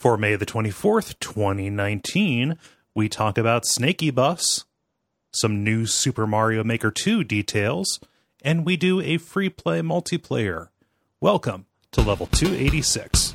For May the 24th, 2019, we talk about Snaky Bus, some new Super Mario Maker 2 details, and we do a free play multiplayer. Welcome to level 286.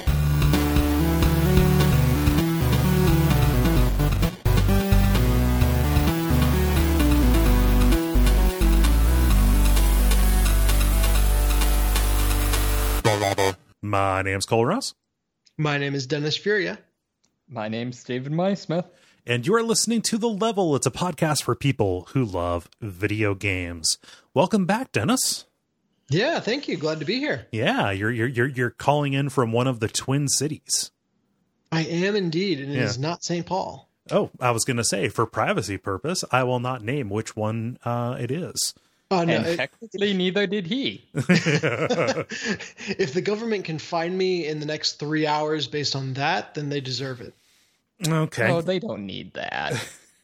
My name's Cole Ross. My name is Dennis Furia. My name's David Mysmith. And you're listening to The Level. It's a podcast for people who love video games. Welcome back, Dennis. Yeah, thank you. Glad to be here. Yeah, you're calling in from one of the Twin Cities. I am indeed, and it is not St. Paul. Oh, I was going to say, for privacy purpose, I will not name which one it is. Oh, no, and technically, neither did he. If the government can find me in the next 3 hours based on that, then they deserve it. Okay. Oh, they don't need that.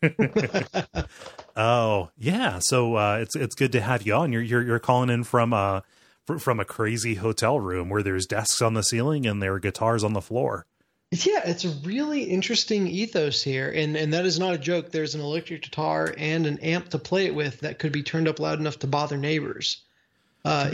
Oh, yeah. So it's good to have you on. You're calling in from a crazy hotel room where there's desks on the ceiling and there are guitars on the floor. Yeah, it's a really interesting ethos here, and that is not a joke. There's an electric guitar and an amp to play it with that could be turned up loud enough to bother neighbors. To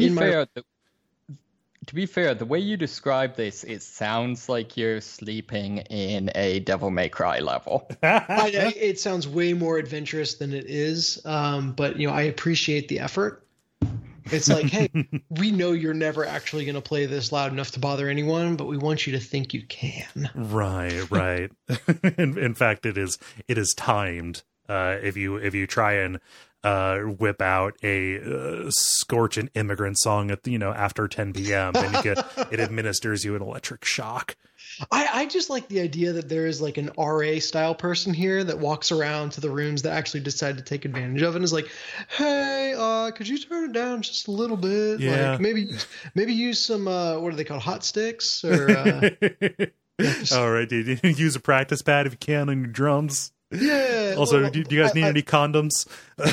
be fair, the way you describe this, it sounds like you're sleeping in a Devil May Cry level. It sounds way more adventurous than it is, but I appreciate the effort. It's like, hey, we know you're never actually going to play this loud enough to bother anyone, but we want you to think you can. Right. In fact, it is timed. If you try and whip out a Scorch an Immigrant song at after 10 p.m., then it administers you an electric shock. I just like the idea that there is like an RA style person here that walks around to the rooms that actually decide to take advantage of it and is like, hey, could you turn it down just a little bit? Yeah. Like maybe use some what are they called, hot sticks or all right, dude. Use a practice pad if you can on your drums. Yeah. Also, do you guys need any condoms?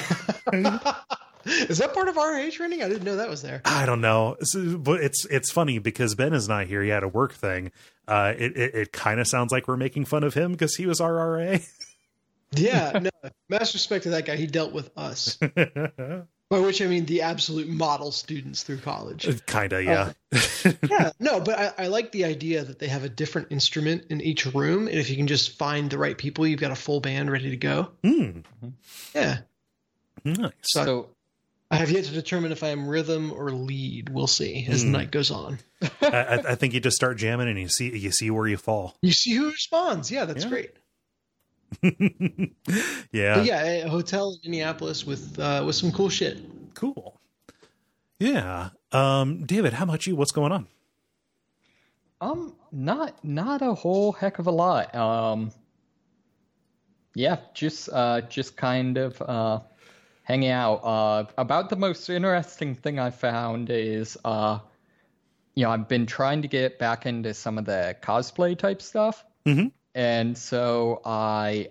Is that part of RA training? I didn't know that was there. I don't know, but it's funny because Ben is not here. He had a work thing. It kind of sounds like we're making fun of him because he was our RA. Yeah, no, mass respect to that guy. He dealt with us. By which I mean the absolute model students through college. Kinda, yeah. Yeah, no, but I like the idea that they have a different instrument in each room, and if you can just find the right people, you've got a full band ready to go. Yeah. Nice. So I have yet to determine if I am rhythm or lead. We'll see as the night goes on. I think you just start jamming and you see where you fall. You see who responds. Yeah, that's great. Yeah. But yeah, a hotel in Minneapolis with some cool shit. Cool. Yeah. David, how about you? What's going on? Not a whole heck of a lot. Yeah, just kind of hanging out. About the most interesting thing I found is I've been trying to get back into some of the cosplay type stuff. Mm-hmm. And so I,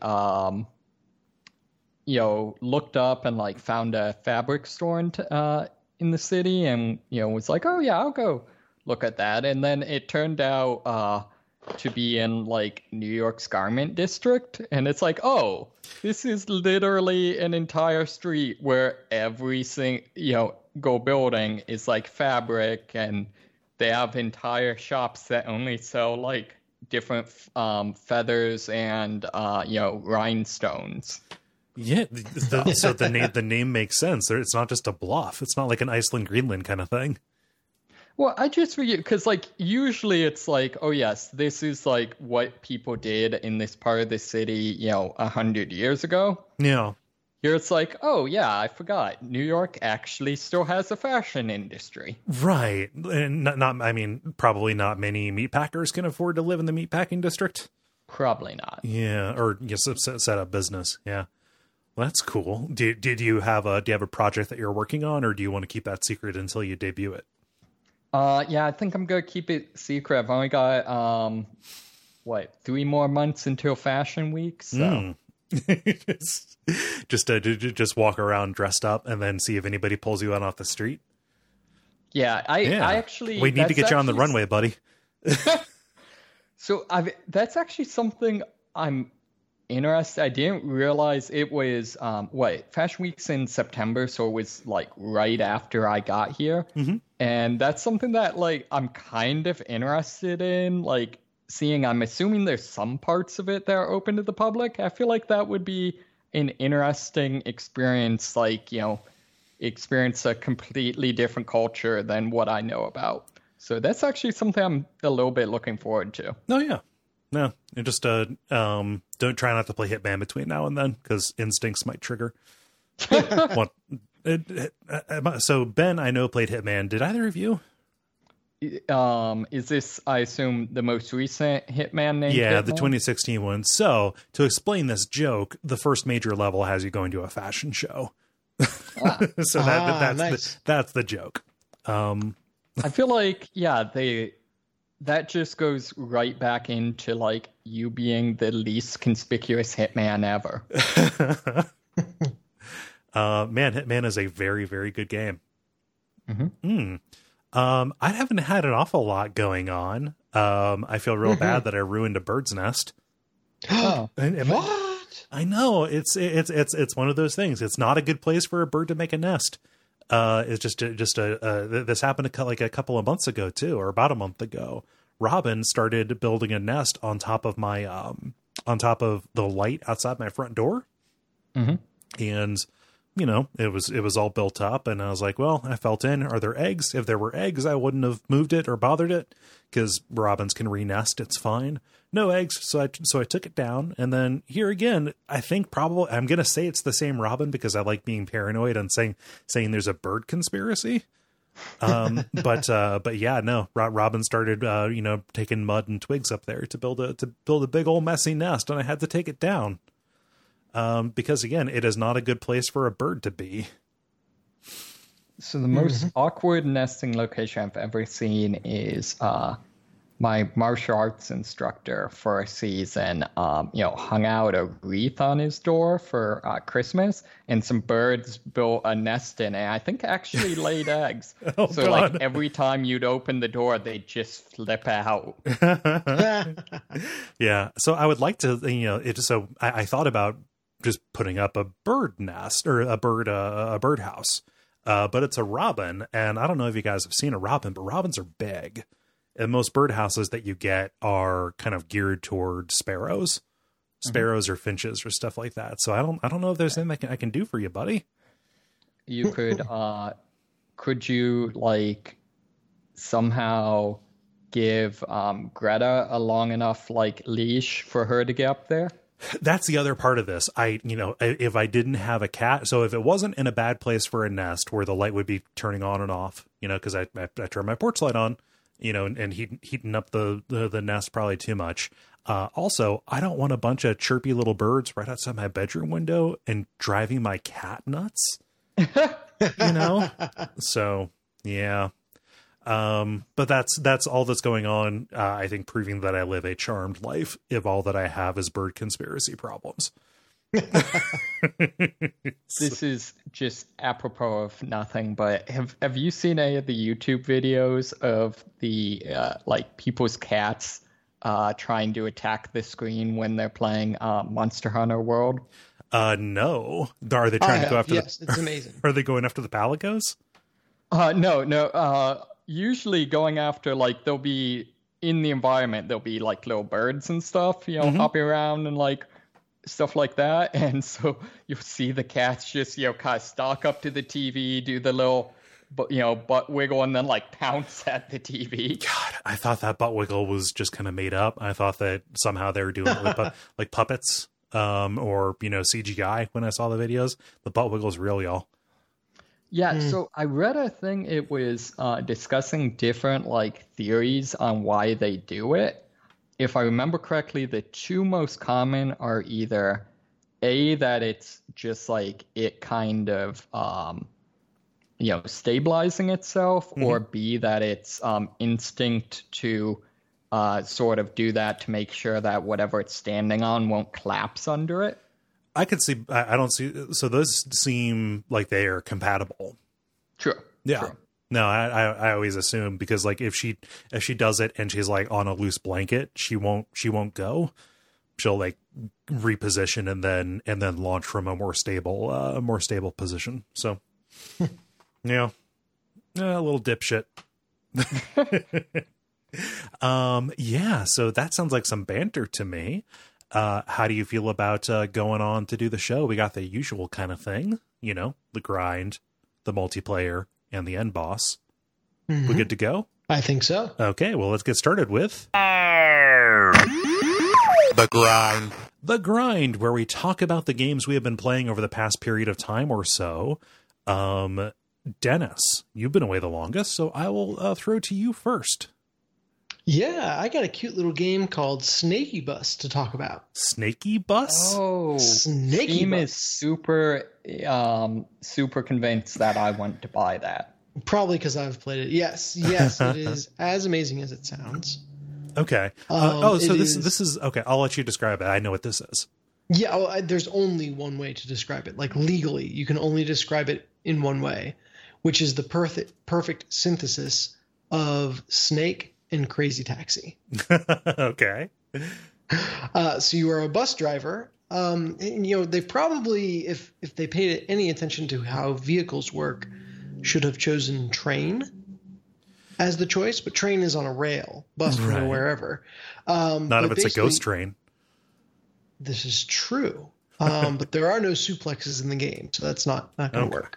looked up and found a fabric store in the city, and was like, oh yeah, I'll go look at that. And then it turned out to be in New York's Garment District, and it's like, oh, this is literally an entire street where every go building is fabric, and they have entire shops that only sell different feathers and rhinestones. Yeah, so the name makes sense. It's not just a bluff. It's not like an Iceland Greenland kind of thing. Well, I just figured because usually it's oh yes, this is what people did in this part of the city 100 years ago. Yeah. Here it's oh yeah, I forgot. New York actually still has a fashion industry. Right. And probably not many meatpackers can afford to live in the meatpacking district. Probably not. Yeah, or set up business. Yeah. Well, that's cool. Do you have a project that you're working on, or do you want to keep that secret until you debut it? Yeah, I think I'm going to keep it secret. I've only got 3 more months until Fashion Week, so just walk around dressed up and then see if anybody pulls you out off the street. Yeah, I actually... We need to get you on the runway, buddy. So that's actually something I'm interested. I didn't realize it was Fashion Week's in September, so it was like right after I got here. Mm-hmm. And that's something that like I'm kind of interested in, like seeing. I'm assuming there's some parts of it that are open to the public. I feel like that would be an interesting experience, like, experience a completely different culture than what I know about. So that's actually something I'm a little bit looking forward to. Oh yeah. No, you just don't try not to play Hitman between now and then, because instincts might trigger. So Ben, I know, played Hitman. Did either of you? Is this, I assume, the most recent Hitman named? Yeah, Hitman? the 2016 one. So to explain this joke, the first major level has you going to a fashion show. So that's nice. That's the joke. I feel like, that just goes right back into like you being the least conspicuous Hitman ever. Man, Hitman is a very, very good game. Mm-hmm. I haven't had an awful lot going on. I feel real bad that I ruined a bird's nest. Oh, what? I know, it's one of those things. It's not a good place for a bird to make a nest. It's just this happened a couple of months ago too, or about a month ago. Robin started building a nest on top of my on top of the light outside my front door. Mm-hmm. And it was all built up, and I was like, well, I felt in, are there eggs? If there were eggs, I wouldn't have moved it or bothered it, because robins can re-nest. It's fine. No eggs. So I took it down. And then here again, I think probably I'm going to say it's the same robin, because I like being paranoid and saying there's a bird conspiracy. But yeah, no, Robin started, taking mud and twigs up there to build a big old messy nest. And I had to take it down. Because again, it is not a good place for a bird to be. So the most awkward nesting location I've ever seen is my martial arts instructor for a season, hung out a wreath on his door for Christmas, and some birds built a nest in it. I think actually laid eggs. Oh, so God. like every time you'd open the door, they'd just flip out. Yeah. So I would like to, I thought about just putting up a bird nest or a birdhouse. But it's a robin, and I don't know if you guys have seen a robin, but robins are big. And most birdhouses that you get are kind of geared toward sparrows or finches or stuff like that. So I don't know if there's anything I can do for you, buddy. You could you like somehow give Greta a long enough like leash for her to get up there? That's the other part of this. If I didn't have a cat, so if it wasn't in a bad place for a nest where the light would be turning on and off, because I turn my porch light on, and heating up the nest probably too much. Also, I don't want a bunch of chirpy little birds right outside my bedroom window and driving my cat nuts, So, yeah. But that's all that's going on. I think proving that I live a charmed life if all that I have is bird conspiracy problems. This is just apropos of nothing, but have you seen any of the YouTube videos of the people's cats trying to attack the screen when they're playing Monster Hunter World? No. Are they trying to go after? Yes, it's amazing. Are they going after the Palicos? No. Usually going after, like, they'll be in the environment, there'll be like little birds and stuff, hopping around and like stuff like that. And so you'll see the cats just, kind of stalk up to the TV, do the little, butt wiggle, and then like pounce at the TV. God, I thought that butt wiggle was just kind of made up. I thought that somehow they were doing it with like puppets, or, CGI when I saw the videos. The butt wiggle's real, y'all. Yeah, so I read a thing, it was discussing different like theories on why they do it. If I remember correctly, the two most common are either A, that it's just like it kind of stabilizing itself, or B, that it's instinct to sort of do that to make sure that whatever it's standing on won't collapse under it. I could see, I don't see, so those seem like they are compatible. Sure. Yeah. Sure. No, I always assume, because like if she does it and she's like on a loose blanket, she won't go. She'll like reposition and then launch from a more stable position. So yeah, a little dipshit. Yeah, so that sounds like some banter to me. How do you feel about going on to do the show? We got the usual kind of thing, you know, the grind, the multiplayer, and the end boss. Mm-hmm. We good to go? I think so. Okay, well, let's get started with The Grind. The Grind, where we talk about the games we have been playing over the past period of time or so. Dennis, you've been away the longest, so I will throw to you first. Yeah, I got a cute little game called Snaky Bus to talk about. Snaky Bus? Oh, Snaky Steam Bus. is super convinced that I want to buy that. Probably because I've played it. Yes, it is as amazing as it sounds. Okay. So this is okay. I'll let you describe it. I know what this is. Yeah, there's only one way to describe it. Like legally, you can only describe it in one way, which is the perfect synthesis of Snake and Crazy Taxi. Okay. So you are a bus driver. And, you know, they probably, if they paid any attention to how vehicles work, should have chosen train as the choice. But train is on a rail, bus from Right. wherever. Not if it's a ghost train. This is true. But there are no suplexes in the game, so that's not going to work.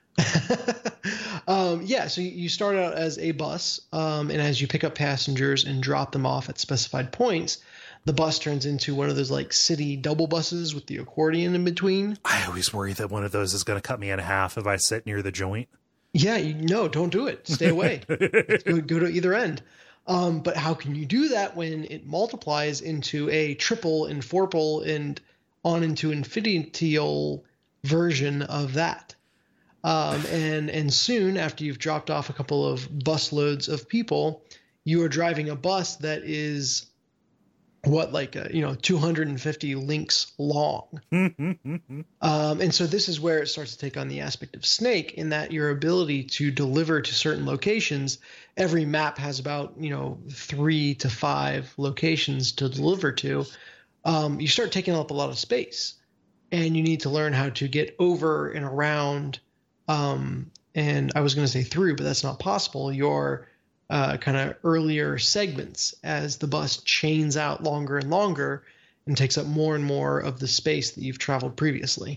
Yeah, so you start out as a bus, and as you pick up passengers and drop them off at specified points, the bus turns into one of those like city double buses with the accordion in between. I always worry that one of those is going to cut me in half if I sit near the joint. Yeah, no, don't do it. Stay away. go to either end. But how can you do that when it multiplies into a triple and fourple and on into infinitial version of that? And soon after you've dropped off a couple of bus loads of people, you are driving a bus that is 250 links long. And so this is where it starts to take on the aspect of Snake, in that your ability to deliver to certain locations, every map has about 3 to 5 locations to deliver to. You start taking up a lot of space, and you need to learn how to get over and around. And I was going to say through, but that's not possible. Your kind of earlier segments as the bus chains out longer and longer and takes up more and more of the space that you've traveled previously.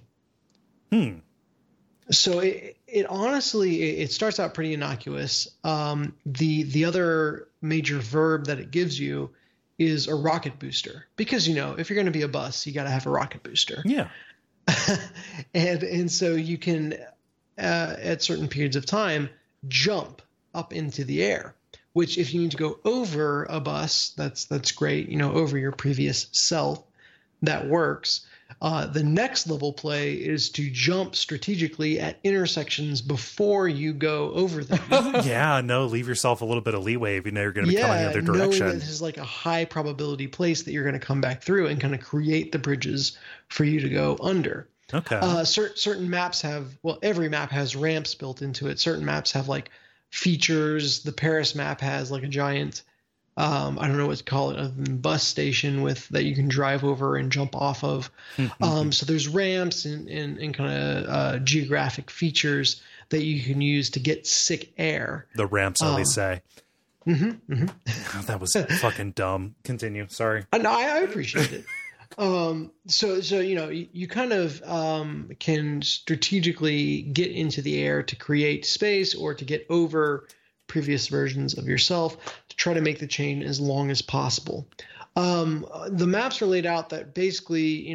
So it honestly, it starts out pretty innocuous. The other major verb that it gives you is a rocket booster, because, if you're going to be a bus, you got to have a rocket booster. Yeah. and so you can, at certain periods of time, jump up into the air, which if you need to go over a bus, that's great. Over your previous self, that works. The next level play is to jump strategically at intersections before you go over them. Yeah, no, leave yourself a little bit of leeway if you know you're going to be coming the other direction. Know that this is like a high probability place that you're going to come back through, and kind of create the bridges for you to go under. Okay. Certain maps have, every map has ramps built into it. Certain maps have like features. The Paris map has like a giant, I don't know what to call it, a bus station that you can drive over and jump off of. So there's ramps and kind of geographic features that you can use to get sick air. The ramps, they say. That was fucking dumb. Continue. Sorry. No, I appreciate it. So you kind of can strategically get into the air to create space, or to get over previous versions of yourself, to try to make the chain as long as possible. The maps are laid out that basically,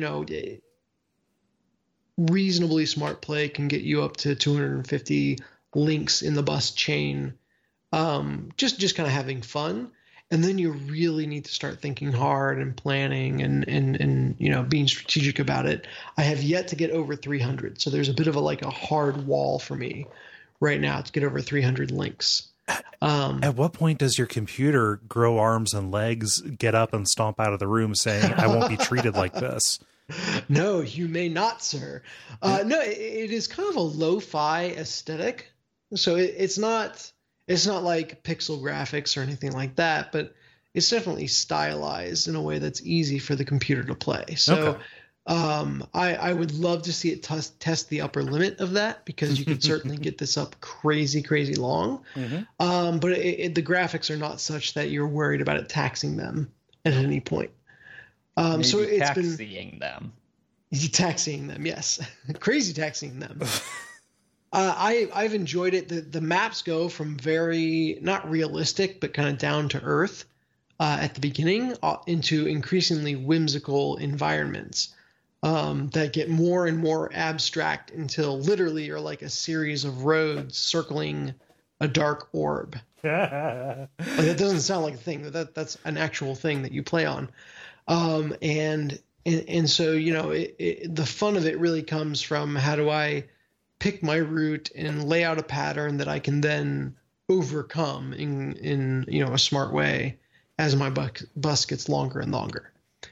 reasonably smart play can get you up to 250 links in the bus chain, just kind of having fun. And then you really need to start thinking hard and planning and being strategic about it. I have yet to get over 300, so there's a bit of a hard wall for me right now to get over 300 links. At what point does your computer grow arms and legs, get up and stomp out of the room saying, I won't be treated like this? No, you may not, sir. No, it is kind of a lo-fi aesthetic So it's not like pixel graphics or anything like that, but it's definitely stylized in a way that's easy for the computer to play. So I would love to see it test the upper limit of that, because you could certainly get this up crazy long. But the graphics are not such that you're worried about it taxing them at any point. Maybe so it's taxiing them. Taxiing them, yes. Crazy taxiing them. I've enjoyed it. The maps go from very, not realistic, but kind of down to earth at the beginning into increasingly whimsical environments that get more and more abstract until literally you're like a series of roads circling a dark orb. Like, that doesn't sound like a thing. That's an actual thing that you play on. And so, you know, the fun of it really comes from how do I pick my route and lay out a pattern that I can then overcome in you know, a smart way as my bus gets longer and longer.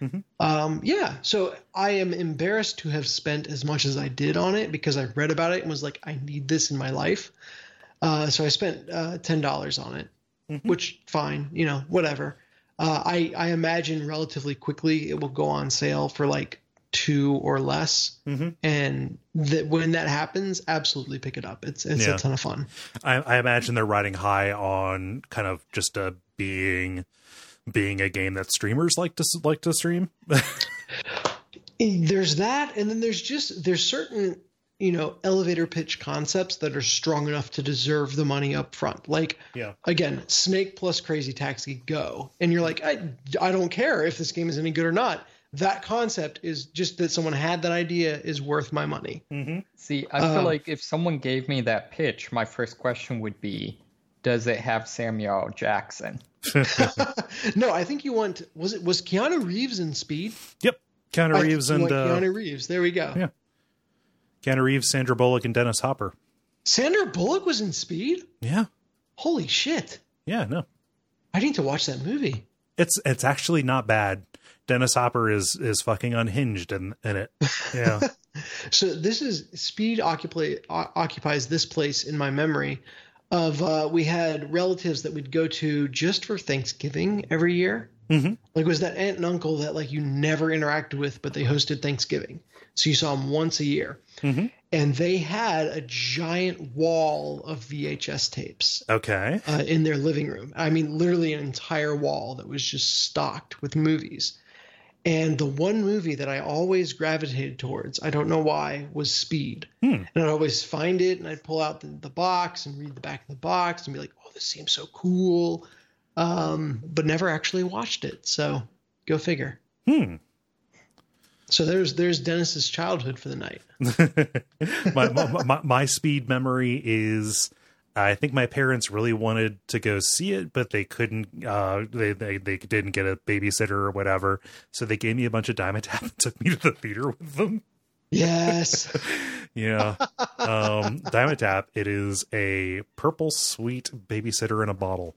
So I am embarrassed to have spent as much as I did on it, because I read about it and was like, I need this in my life. So I spent $10 on it, which fine, you know, whatever. I imagine relatively quickly it will go on sale for like $2 or less, and when that happens, absolutely pick it up. It's a ton of fun. I imagine they're riding high on kind of just being a game that streamers like to stream. There's that, and then there's certain, you know, elevator pitch concepts that are strong enough to deserve the money up front. Like, again, Snake plus Crazy Taxi, go. And you're like, I don't care if this game is any good or not. That concept is just that someone had that idea is worth my money. See, I feel like if someone gave me that pitch, my first question would be, does it have Samuel Jackson? No, I think you want, was Keanu Reeves in Speed? Yep. Keanu Reeves and Keanu Reeves. There we go. Yeah. Keanu Reeves, Sandra Bullock, and Dennis Hopper. Sandra Bullock was in Speed? Yeah. Holy shit. Yeah, no. I need to watch that movie. It's actually not bad. Dennis Hopper is fucking unhinged in it. Yeah. So this is Speed occupies this place in my memory of we had relatives that we'd go to just for Thanksgiving every year. Like, it was that aunt and uncle that like you never interacted with, but they hosted Thanksgiving. So you saw them once a year. And they had a giant wall of VHS tapes. Okay. In their living room. I mean, literally an entire wall that was just stocked with movies. And the one movie that I always gravitated towards, I don't know why, was Speed. And I'd always find it, and I'd pull out the box and read the back of the box and be like, oh, this seems so cool. But never actually watched it. So go figure. So there's Dennis's childhood for the night. my Speed memory is, I think my parents really wanted to go see it, but they couldn't. They didn't get a babysitter or whatever, so they gave me a bunch of Dimetapp and took me to the theater with them. Yes. Yeah. Dimetapp. It is a purple sweet babysitter in a bottle.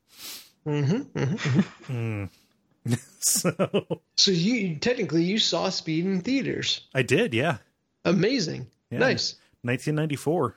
So you technically saw Speed in theaters. I did, yeah. Amazing. Yeah. Nice. 1994.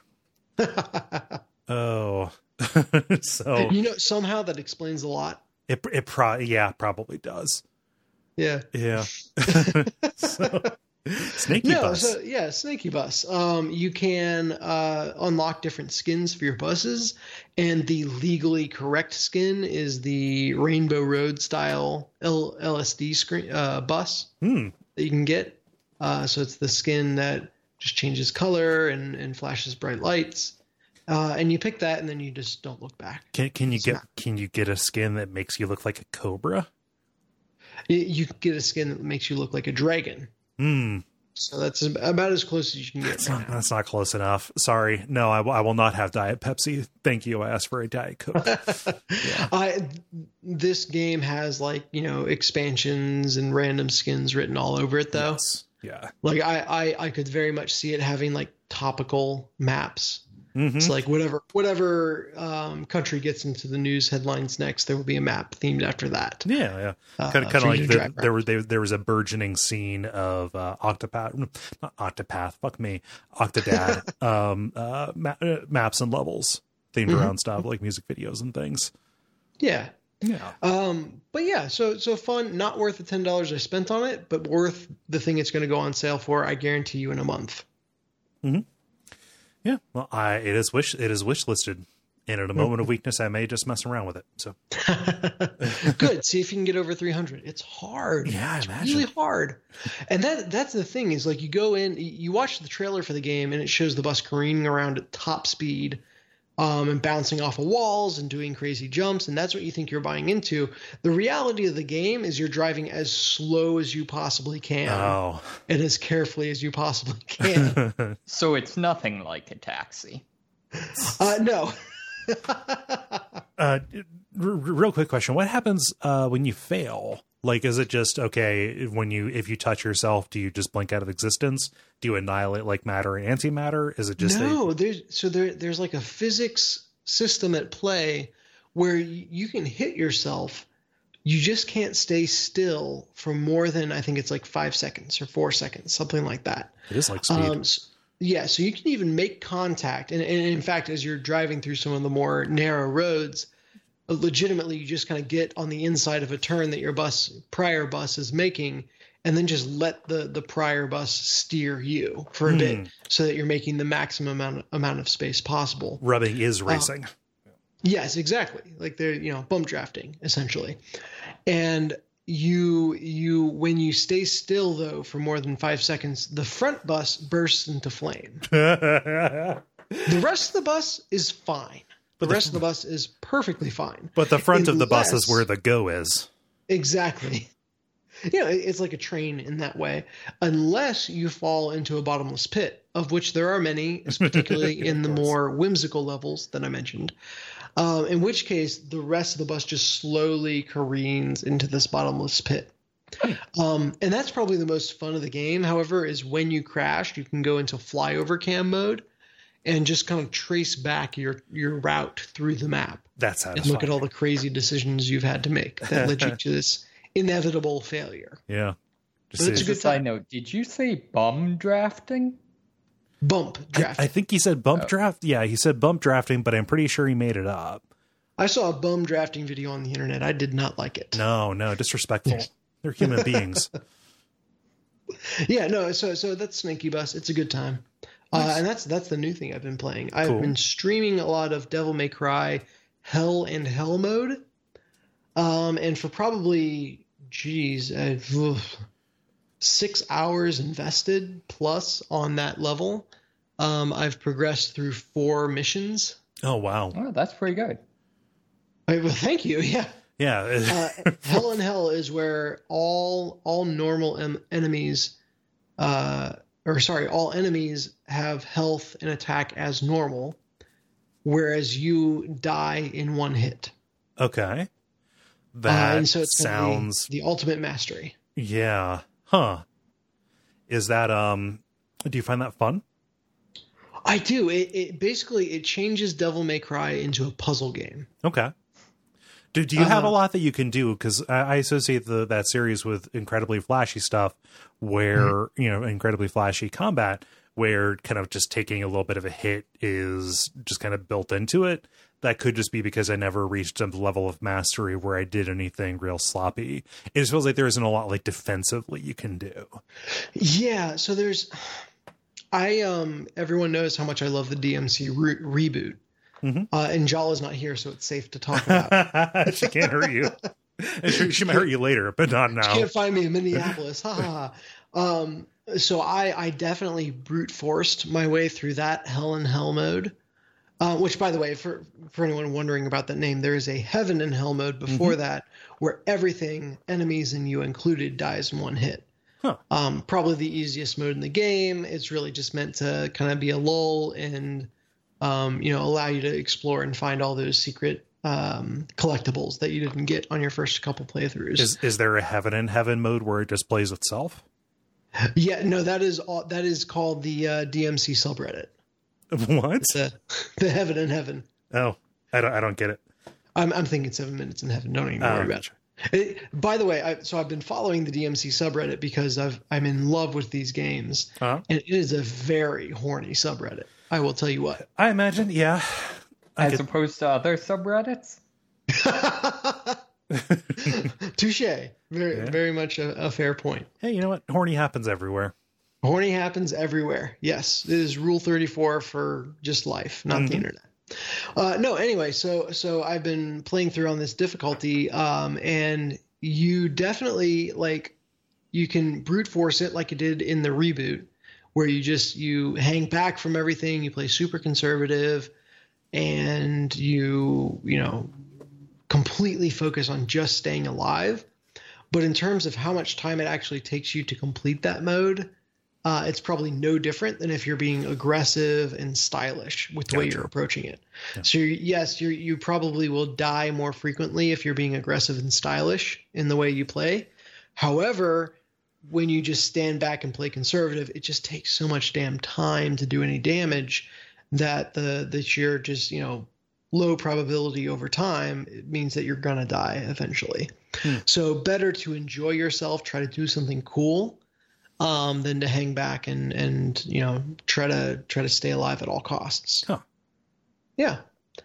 Oh. So you know, somehow that explains a lot. It probably does. Yeah. Yeah. So, Snaky Bus. So, Snaky Bus. You can unlock different skins for your buses, and the legally correct skin is the Rainbow Road style LSD bus that you can get. So it's the skin that just changes color and flashes bright lights. And you pick that, and then you just don't look back. Can you get a skin that makes you look like a cobra? You can get a skin that makes you look like a dragon. So that's about as close as you can get. That's not close enough. Sorry. No, I will not have Diet Pepsi. Thank you. I asked for a Diet Coke. This game has, like, you know, expansions and random skins written all over it, though. Yes. Yeah. Like I could very much see it having like topical maps. It's like whatever country gets into the news headlines next, there will be a map themed after that. Yeah, yeah. Kind of like there was a burgeoning scene of Octodad, maps and levels themed around stuff like music videos and things. Yeah. Yeah. But yeah, so fun, not worth the $10 I spent on it, but worth the thing it's going to go on sale for, I guarantee you, in a month. Mm-hmm. Yeah. Well, it is wish listed. And at a moment of weakness, I may just mess around with it. So good. See if you can get over 300. It's hard. Yeah, I it's imagine. really hard. And that's the thing is, like, you go in, you watch the trailer for the game, and it shows the bus careening around at top speed, and bouncing off of walls and doing crazy jumps, and that's what you think you're buying into. The reality of the game is you're driving as slow as you possibly can, and as carefully as you possibly can. So it's nothing like a taxi. No. Real quick question: what happens when you fail? Like, is it just okay if you touch yourself, do you just blink out of existence? Do you annihilate like matter and antimatter? Is it just there's like a physics system at play where you can hit yourself. You just can't stay still for more than, I think it's like 5 seconds or 4 seconds, something like that. It is like speed. Yeah, so you can even make contact. And in fact, as you're driving through some of the more narrow roads, legitimately you just kind of get on the inside of a turn that your prior bus is making, and then just let the prior bus steer you for a bit so that you're making the maximum amount of space possible. Rubbing is racing. Yes, exactly. Like they're, bump drafting, essentially. And you when you stay still though for more than 5 seconds, the front bus bursts into flame. The rest of the bus is fine. The rest of the bus is perfectly fine. But the front of the bus is where the go is. Exactly. It's like a train in that way, unless you fall into a bottomless pit, of which there are many, particularly in the more whimsical levels that I mentioned. In which case, the rest of the bus just slowly careens into this bottomless pit. And that's probably the most fun of the game. However, is when you crash, you can go into flyover cam mode and just kind of trace back your route through the map. That's satisfying. And look at all the crazy decisions you've had to make that led you to this inevitable failure. Yeah. But it's a good side note. Did you say bum drafting? Bump drafting. I think he said bump draft. Yeah, he said bump drafting, but I'm pretty sure he made it up. I saw a bum drafting video on the internet. I did not like it. No, disrespectful. They're human beings. Yeah, no. So that's Snaky Bus. It's a good time, nice. And that's the new thing I've been playing. I've been streaming a lot of Devil May Cry Hell and Hell mode, and for probably 6 hours invested plus on that level. I've progressed through 4 missions. Oh, wow. Oh, that's pretty good. Well, thank you. Yeah. Yeah. Hell and Hell is where all normal enemies, all enemies have health and attack as normal, whereas you die in one hit. Okay. That and so it's sounds... the ultimate mastery. Yeah. Huh. Is that, do you find that fun? I do. It basically changes Devil May Cry into a puzzle game. Okay. Do you have a lot that you can do? Because I associate that series with incredibly flashy stuff where, incredibly flashy combat, where kind of just taking a little bit of a hit is just kind of built into it. That could just be because I never reached a level of mastery where I did anything real sloppy. It just feels like there isn't a lot like defensively you can do. Yeah. So everyone knows how much I love the DMC reboot. Mm-hmm. And Jala's not here, so it's safe to talk about. She can't hurt you. She might hurt you later, but not now. She can't find me in Minneapolis. So I definitely brute forced my way through that Hell and Hell mode. Which, by the way, for anyone wondering about that name, there is a Heaven and Hell mode before that, where everything, enemies and you included, dies in one hit. Huh. Probably the easiest mode in the game. It's really just meant to kind of be a lull and allow you to explore and find all those secret collectibles that you didn't get on your first couple playthroughs. Is there a Heaven and Heaven mode where it just plays itself? Yeah, no, that is called the DMC subreddit. What? The Heaven and Heaven. Oh, I don't get it. I'm thinking 7 minutes in heaven. Don't even worry about it. By the way, I've been following the DMC subreddit because I'm in love with these games, and it is a very horny subreddit. I will tell you what. I imagine, yeah. as opposed to other subreddits. Touche. Very much a fair point. Hey, you know what? Horny happens everywhere. Horny happens everywhere. Yes, it is Rule 34 for just life, not the internet. No, anyway, so I've been playing through on this difficulty, and you definitely you can brute force it like you did in the reboot, where you hang back from everything, you play super conservative, and you completely focus on just staying alive. But in terms of how much time it actually takes you to complete that mode, it's probably no different than if you're being aggressive and stylish with the way you're approaching it. Yeah. So yes, you probably will die more frequently if you're being aggressive and stylish in the way you play. However, when you just stand back and play conservative, it just takes so much damn time to do any damage that the sheer just, low probability over time, it means that you're going to die eventually. So better to enjoy yourself, try to do something cool, than to hang back and try to stay alive at all costs. Huh. Yeah.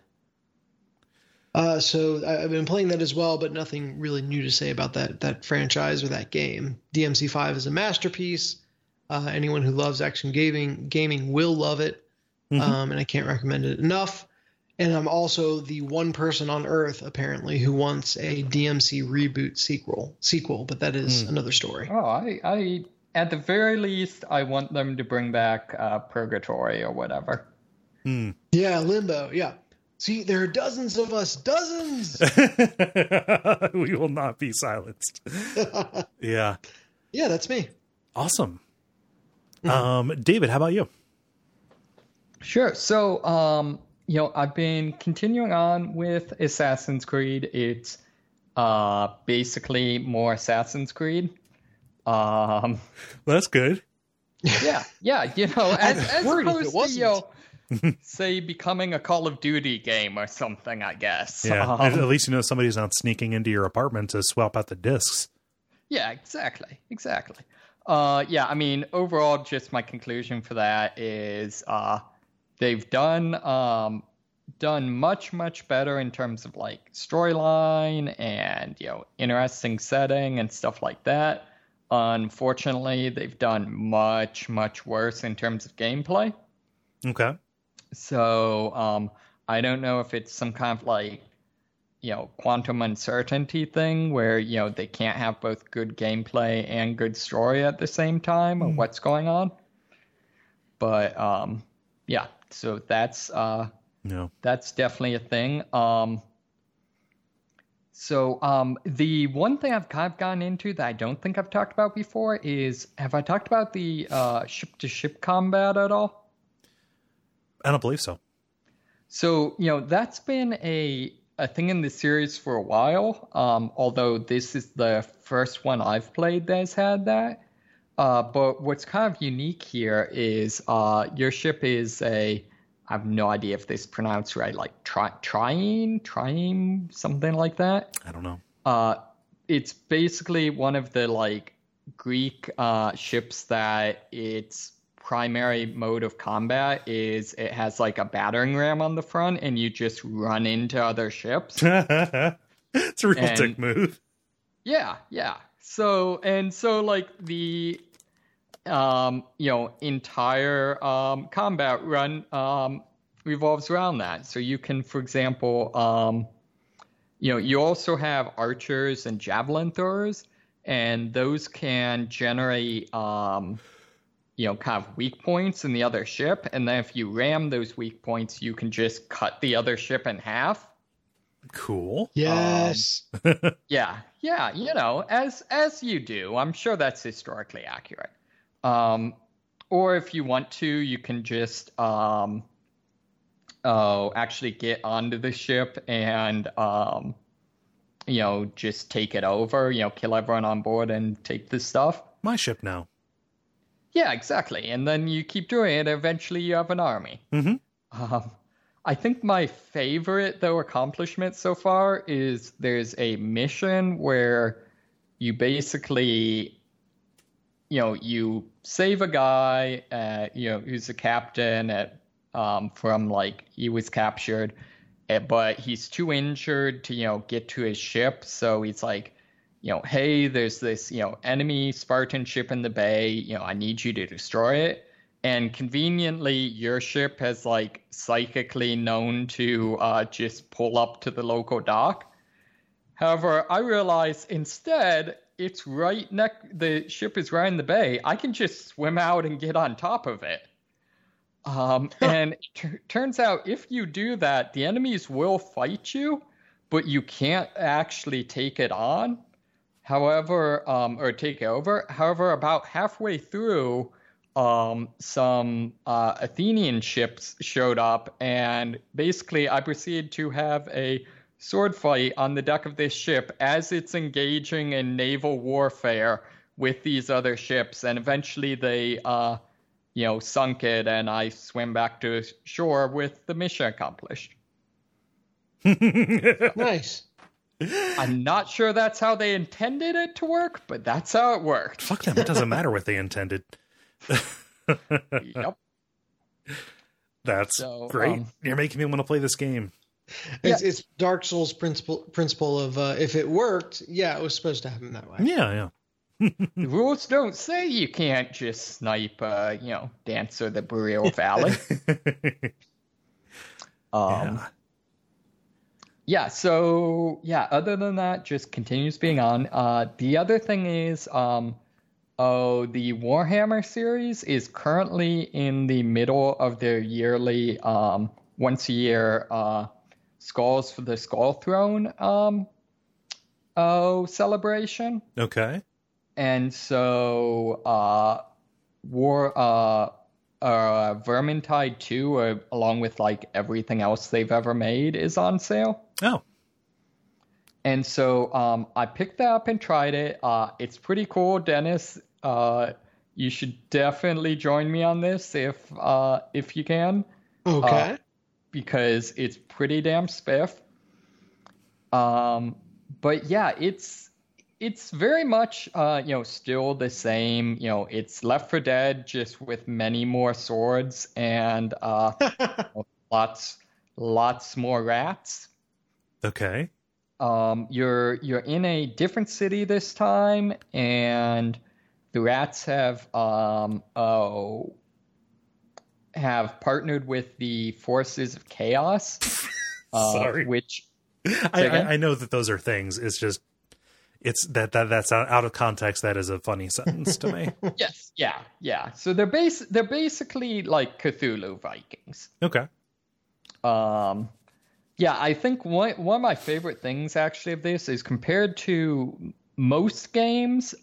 So I've been playing that as well, but nothing really new to say about that franchise or that game. DMC5 is a masterpiece. Anyone who loves action gaming will love it. And I can't recommend it enough. And I'm also the one person on Earth, apparently, who wants a DMC reboot sequel, but that is another story. Oh, I at the very least, I want them to bring back Purgatory or whatever. Yeah, Limbo, yeah. See, there are dozens of us, dozens! We will not be silenced. Yeah. Yeah, that's me. Awesome. David, how about you? Sure. So, I've been continuing on with Assassin's Creed. It's basically more Assassin's Creed. Well, that's good. Yeah. As opposed to, say, becoming a Call of Duty game or something, I guess. Yeah, at least somebody's not sneaking into your apartment to swap out the discs. Yeah, exactly. Overall, just my conclusion for that is they've done much, much better in terms of storyline and interesting setting and stuff like that. Unfortunately, they've done much, much worse in terms of gameplay. Okay. So I don't know if it's some kind of quantum uncertainty thing where they can't have both good gameplay and good story at the same time, or what's going on. But yeah, so that's definitely a thing. So the one thing I've kind of gotten into that I don't think I've talked about before is, have I talked about the ship-to-ship combat at all? I don't believe so. So, that's been a thing in the series for a while, although this is the first one I've played that's had that. But what's kind of unique here is your ship is I have no idea if this is pronounced right, triene, something like that. I don't know. It's basically one of the Greek ships that its primary mode of combat is it has a battering ram on the front, and you just run into other ships. It's a real dick move. Yeah. So the entire combat run revolves around that. So you can, for example, you also have archers and javelin throwers, and those can generate kind of weak points in the other ship, and then if you ram those weak points, you can just cut the other ship in half. Cool. Yes. Yeah, as you do. I'm sure that's historically accurate. Or if you want to, you can just actually get onto the ship and just take it over, kill everyone on board and take the stuff. My ship now. Yeah, exactly. And then you keep doing it. Eventually, you have an army. I think my favorite, though, accomplishment so far is there's a mission where you basically, you save a guy, who's a captain from he was captured, but he's too injured to, get to his ship. So he's like, hey, there's this, enemy Spartan ship in the bay. I need you to destroy it. And conveniently, your ship has like psychically known to just pull up to the local dock. However, I realized instead it's the ship is right in the bay. I can just swim out and get on top of it. And it turns out if you do that, the enemies will fight you, but you can't actually take it on. However, or take it over. However, about halfway through, some Athenian ships showed up, and basically I proceeded to have a sword fight on the deck of this ship as it's engaging in naval warfare with these other ships, and eventually they sunk it, and I swam back to shore with the mission accomplished. Nice. I'm not sure that's how they intended it to work, but that's how it worked. Fuck them. It doesn't matter what they intended. Yep. That's great. You're making me want to play this game. It's Dark Souls principle of if it worked, it was supposed to happen that way. Yeah. The rules don't say you can't just snipe, Dancer the Burial Valley. Other than that, just continues being on. The other thing is, the Warhammer series is currently in the middle of their yearly, once a year, Skulls for the Skull Throne celebration. Okay. And so Vermintide 2, along with like everything else they've ever made, is on sale. Oh. And so I picked that up and tried it. It's pretty cool, Dennis. You should definitely join me on this if you can. Okay. Because it's pretty damn spiff. But yeah, it's very much still the same. It's Left 4 Dead just with many more swords and lots more rats. Okay. You're in a different city this time, and the rats have partnered with the forces of chaos. Sorry. Which I know that those are things. It's just that's out of context. That is a funny sentence to me. Yes. Yeah. So they're basically like Cthulhu Vikings. Okay. Yeah, I think one of my favorite things actually of this is compared to most games,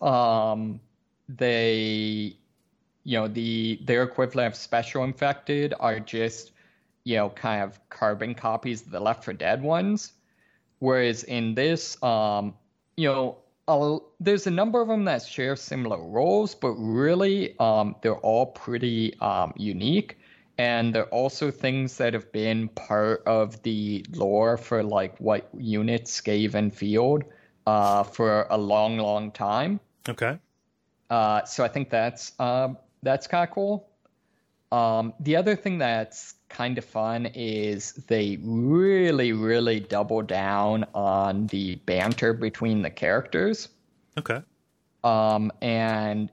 their equivalent of Special Infected are just, kind of carbon copies of the Left 4 Dead ones. Whereas in this, there's a number of them that share similar roles, but really, they're all pretty unique. And they're also things that have been part of the lore for like what units Skaven field for a long, long time. Okay. So I think that's kind of cool. The other thing that's kind of fun is they really, really double down on the banter between the characters. Okay. And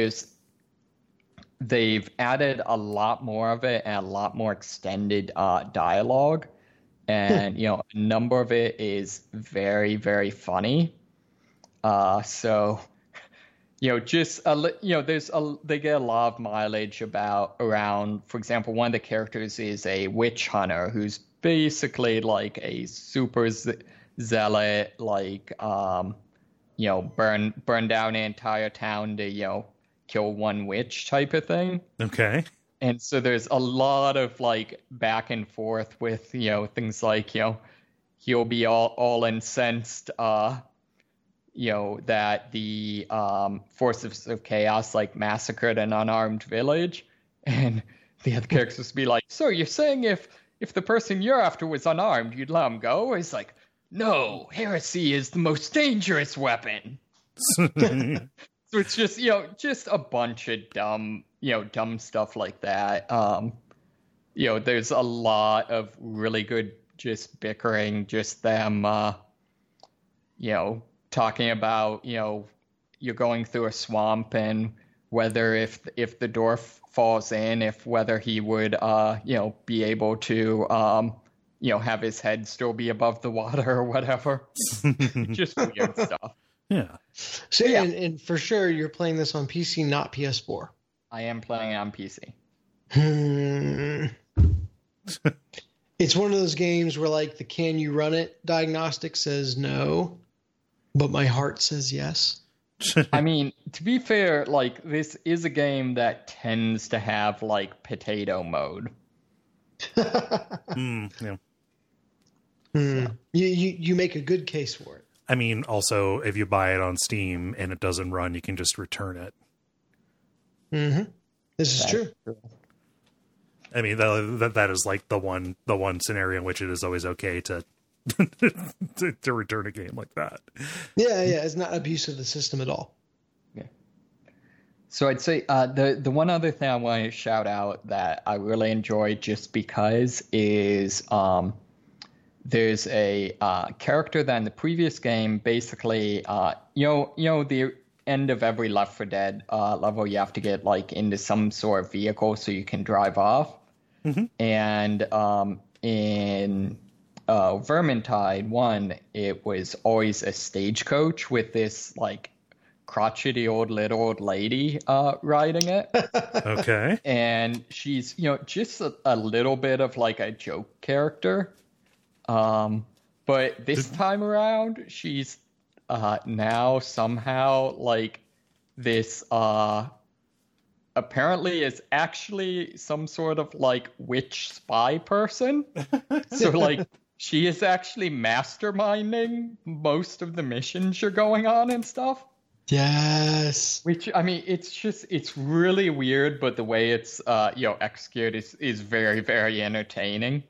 they've added a lot more of it and a lot more extended dialogue. And, a number of it is very, very funny. So, just, they get a lot of mileage around, for example, one of the characters is a witch hunter who's basically like a super zealot, like, burn down an entire town to, kill one witch type of thing. Okay. And so there's a lot of like back and forth with, things like, he'll be all incensed, that the forces of chaos like massacred an unarmed village. And the other characters will be like, so you're saying if the person you're after was unarmed, you'd let him go? It's like, no, heresy is the most dangerous weapon. So it's just, just a bunch of dumb stuff like that. There's a lot of really good just bickering, just them, talking about, you're going through a swamp and whether if the dwarf falls in, whether he would, be able to, have his head still be above the water or whatever. Just weird stuff. Yeah. So yeah, and for sure you're playing this on PC, not PS4. I am playing on PC. It's one of those games where like the can you run it diagnostic says no, but my heart says yes. I mean, to be fair, like this is a game that tends to have like potato mode. Yeah. So. You make a good case for it. I mean, also, if you buy it on Steam and it doesn't run, you can just return it. Mm-hmm. This is true. I mean, that is like the one scenario in which it is always okay to to return a game like that. Yeah, it's not abuse of the system at all. Yeah. So I'd say the one other thing I want to shout out that I really enjoyed just because is there's a character that in the previous game basically the end of every Left 4 Dead level you have to get like into some sort of vehicle so you can drive off. Mm-hmm. And in Vermintide 1, it was always a stagecoach with this like crotchety old lady riding it. Okay. And she's just a little bit of like a joke character. But this time around, she's now somehow like this apparently is actually some sort of like witch spy person. So like she is actually masterminding most of the missions you're going on and stuff. Yes. Which, I mean, it's really weird, but the way it's executed is very, very entertaining.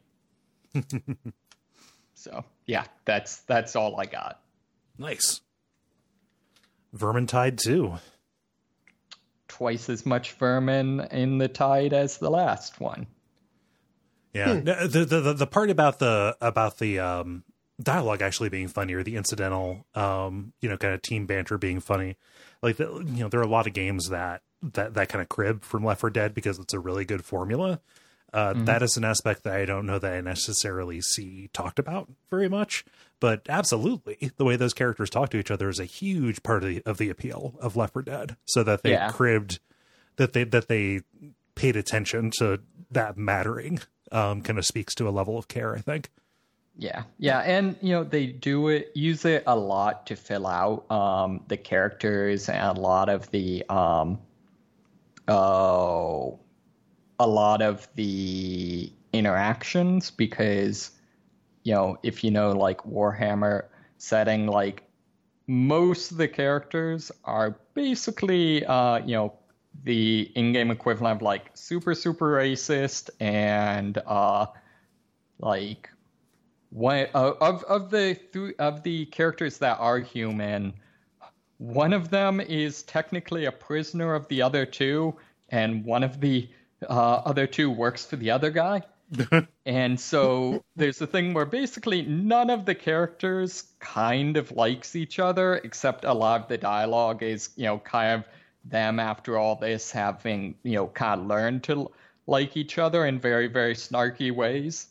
So yeah, that's all I got. Nice. Vermintide 2. Twice as much vermin in the tide as the last one. Yeah, the part about the dialogue actually being funnier, the incidental, kind of team banter being funny, like there are a lot of games that kind of crib from Left 4 Dead because it's a really good formula. That is an aspect that I don't know that I necessarily see talked about very much, but absolutely the way those characters talk to each other is a huge part of the appeal of Left 4 Dead. So that they cribbed, that they paid attention to that mattering, kind of speaks to a level of care, I think. Yeah. And, they use it a lot to fill out the characters and a lot of the interactions because, if like Warhammer setting, like most of the characters are basically, the in-game equivalent of like super, super racist and like one of the characters that are human, one of them is technically a prisoner of the other two, and one of the other two works for the other guy. And so there's a thing where basically none of the characters kind of likes each other, except a lot of the dialogue is, kind of them after all this having, kind of learned to like each other in very, very snarky ways.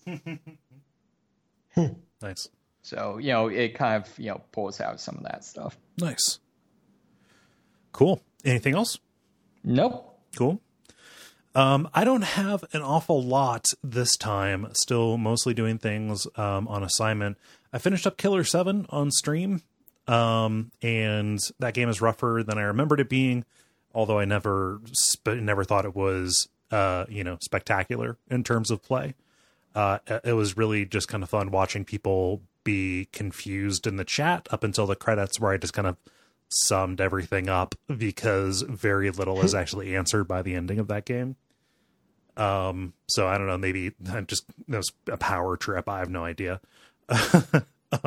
Nice. So, it kind of, pulls out some of that stuff. Nice. Cool. Anything else? Nope. Cool. I don't have an awful lot this time. Still mostly doing things on assignment. I finished up Killer 7 on stream, and that game is rougher than I remembered it being, although I never thought it was spectacular in terms of play. It was really just kind of fun watching people be confused in the chat up until the credits, where I just kind of summed everything up because very little is actually answered by the ending of that game. So I don't know, maybe that was a power trip. I have no idea. But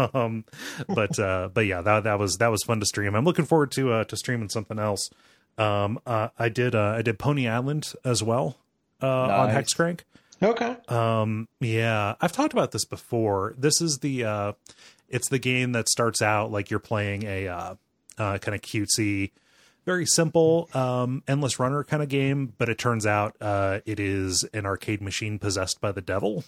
yeah, that was fun to stream. I'm looking forward to streaming something else. I did Pony Island as well, on Hexcrank. Okay. Yeah, I've talked about this before. This is it's the game that starts out like you're playing a kind of cutesy, very simple, endless runner kind of game, but it turns out it is an arcade machine possessed by the devil.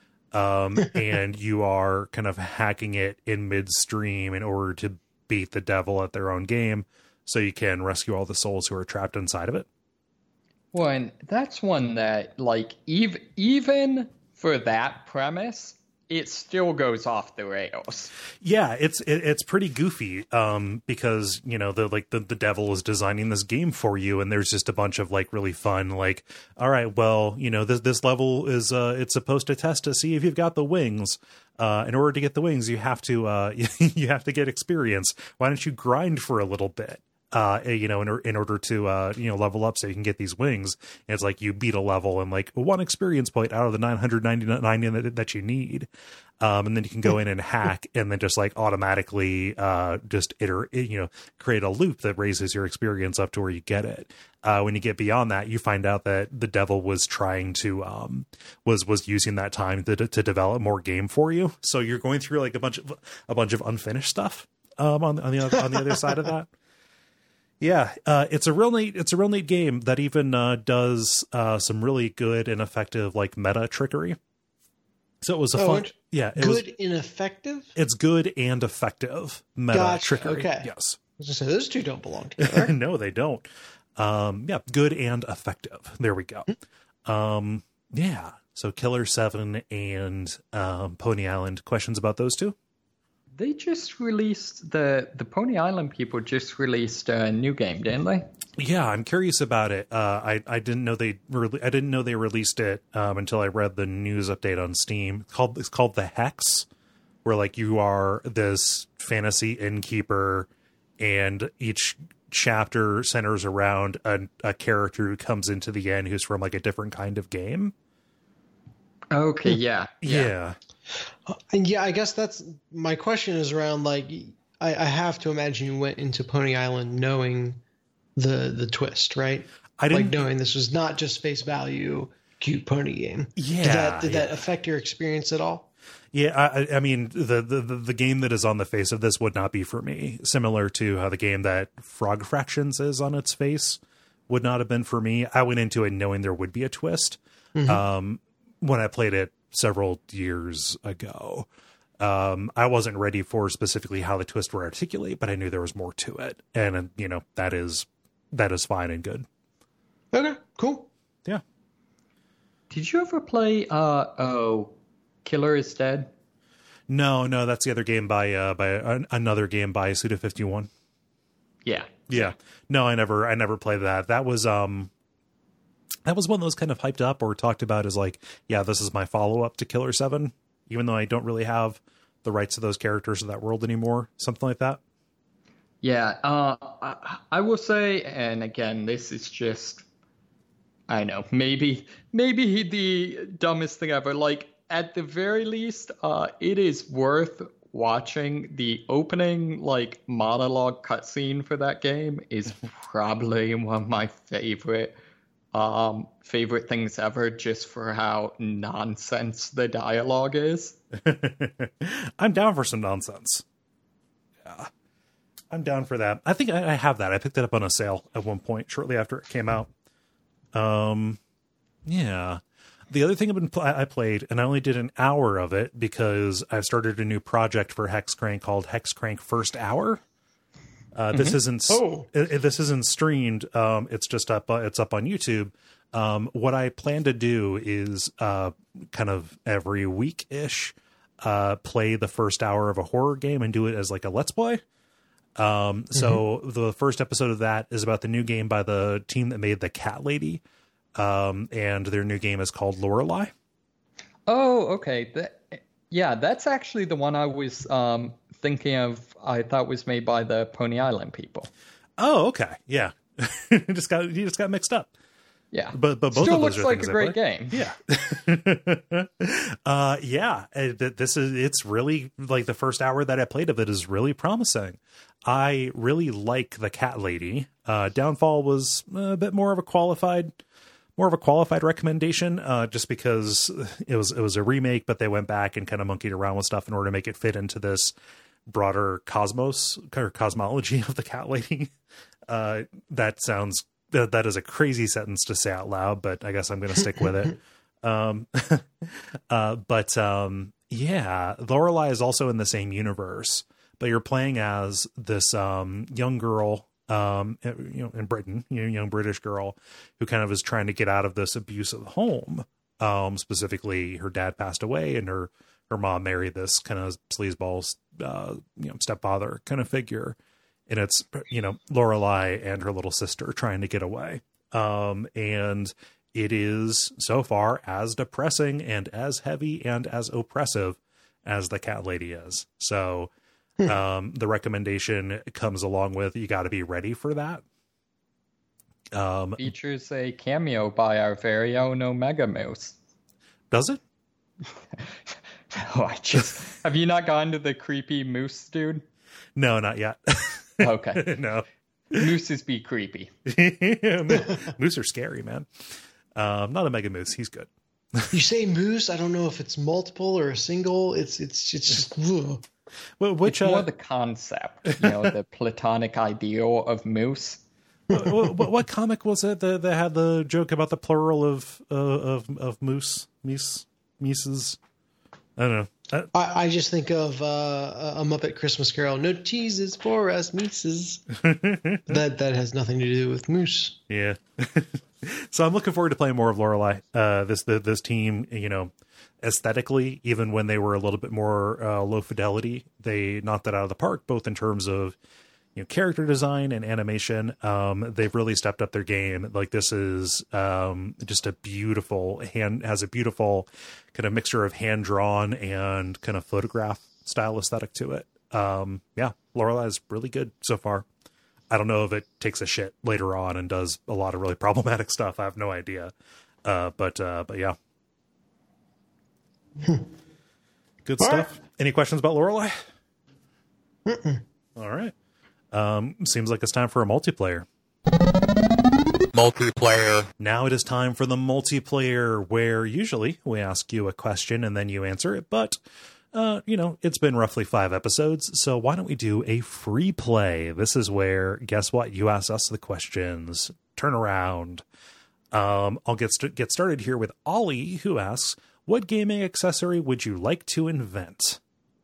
And you are kind of hacking it in midstream in order to beat the devil at their own game so you can rescue all the souls who are trapped inside of it. Well, and that's one that, like, even for that premise, it still goes off the rails. Yeah, it's pretty goofy, because the devil is designing this game for you, and there's just a bunch of like really fun, like, all right, well, this level is it's supposed to test to see if you've got the wings. In order to get the wings, you have to you have to get experience. Why don't you grind for a little bit? In order to level up so you can get these wings. And it's like you beat a level and like 1 experience point out of the 999 that you need, and then you can go in and hack and then just like automatically create a loop that raises your experience up to where you get it. When you get beyond that, you find out that the devil was trying to was using that time to develop more game for you. So you're going through like a bunch of unfinished stuff on the other side of that. Yeah, it's a real neat game that even does some really good and effective like meta trickery. So it was good and effective. It's good and effective meta trickery. Okay, yes. I was gonna say those two don't belong together. No, they don't. Good and effective. There we go. Yeah. So Killer 7 and Pony Island. Questions about those two? They just released the Pony Island people just released a new game, didn't they? Yeah, I'm curious about it. I didn't know they released it until I read the news update on Steam. It's called The Hex, where like you are this fantasy innkeeper, and each chapter centers around a character who comes into the end who's from like a different kind of game. Okay, yeah. And yeah, I guess that's my question is around like I have to imagine you went into Pony Island knowing the twist, right? Knowing this was not just face value cute pony game. Yeah. Did that affect your experience at all? Yeah, I mean the game that is on the face of this would not be for me. Similar to how the game that Frog Fractions is on its face would not have been for me. I went into it knowing there would be a twist. Mm-hmm. When I played it several years ago, I wasn't ready for specifically how the twist were articulate, but I knew there was more to it, and that is fine and good. Okay, cool. Yeah. Did you ever play Killer is Dead? No, that's the other game by another game by Suda51. Yeah. No, I never played that. That was one that was kind of hyped up or talked about as like, yeah, this is my follow-up to Killer 7, even though I don't really have the rights to those characters in that world anymore. Something like that. Yeah, I will say, and again, this is just, I know, maybe the dumbest thing ever. Like, at the very least, it is worth watching. The opening, like, monologue cutscene for that game is probably one of my favorite things ever, just for how nonsense the dialogue is. I'm down for some nonsense. Yeah, I'm down for that. I think I have that. I picked it up on a sale at one point shortly after it came out. Yeah. The other thing I played, and I only did an hour of it because I've started a new project for Hexcrank called Hexcrank First Hour. This isn't streamed. It's just up. It's up on YouTube. What I plan to do is kind of every week-ish play the first hour of a horror game and do it as like a Let's Play. So the first episode of that is about the new game by the team that made The Cat Lady. And their new game is called Lorelei. Oh, okay. That's actually the one I was thinking of. I thought was made by the Pony Island people. Oh, okay. Yeah. you just got mixed up. Yeah. But both still of those looks like a great game. Yeah. Yeah. It's really like the first hour that I played of it is really promising. I really like The Cat Lady. Downfall was a bit more of a qualified more of a qualified recommendation, just because it was a remake, but they went back and kind of monkeyed around with stuff in order to make it fit into this broader cosmos or cosmology of the Cat Lady. That is a crazy sentence to say out loud, but I guess I'm going to stick with it. Yeah, Lorelei is also in the same universe, but you're playing as this young girl, in Britain, young British girl who kind of is trying to get out of this abusive home. Specifically, her dad passed away, and her mom married this kind of sleazeball, stepfather kind of figure. And it's, Lorelei and her little sister trying to get away. And it is so far as depressing and as heavy and as oppressive as the Cat Lady is. So the recommendation comes along with, you got to be ready for that. Features a cameo by our very own Omega Moose. Does it? Have you not gone to the creepy moose dude? No, not yet. Okay. No. Mooses be creepy. Moose are scary, man. Not a mega moose. He's good. You say moose. I don't know if it's multiple or a single. It's just. Ugh. Well, which it's more the concept, the platonic ideal of moose. What comic was it that had the joke about the plural of mooses? I don't know. I just think of a Muppet Christmas Carol. No cheeses for us mooses. that has nothing to do with moose. Yeah. So I'm looking forward to playing more of Lorelei. This team, aesthetically, even when they were a little bit more low fidelity, they knocked that out of the park, both in terms of character design and animation. They've really stepped up their game. Like, this is just a beautiful kind of mixture of hand drawn and kind of photograph style aesthetic to it. Yeah, Lorelei is really good so far. I don't know if it takes a shit later on and does a lot of really problematic stuff. I have no idea. But yeah. Good stuff. Any questions about Lorelei? All right. Seems like it's time for a multiplayer. Now it is time for the multiplayer, where usually we ask you a question and then you answer it. But, it's been roughly 5 episodes, so why don't we do a free play? This is where, guess what? You ask us the questions. Turn around. I'll get started here with Ollie, who asks, what gaming accessory would you like to invent?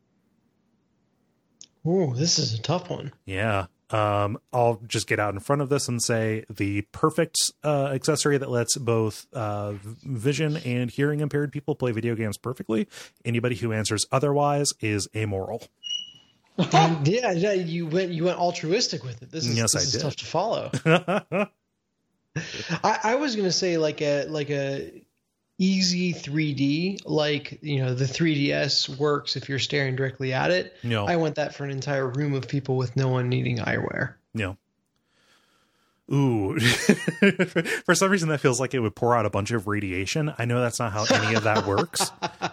Oh, this is a tough one. Yeah. I'll just get out in front of this and say the perfect accessory that lets both vision and hearing impaired people play video games perfectly. Anybody who answers otherwise is amoral. Yeah, you went altruistic with it. This is tough to follow. I was going to say like a easy 3D, like the 3DS works if you're staring directly at it. No. I want that for an entire room of people with no one needing eyewear. No. Ooh. For some reason that feels like it would pour out a bunch of radiation. I know that's not how any of that works.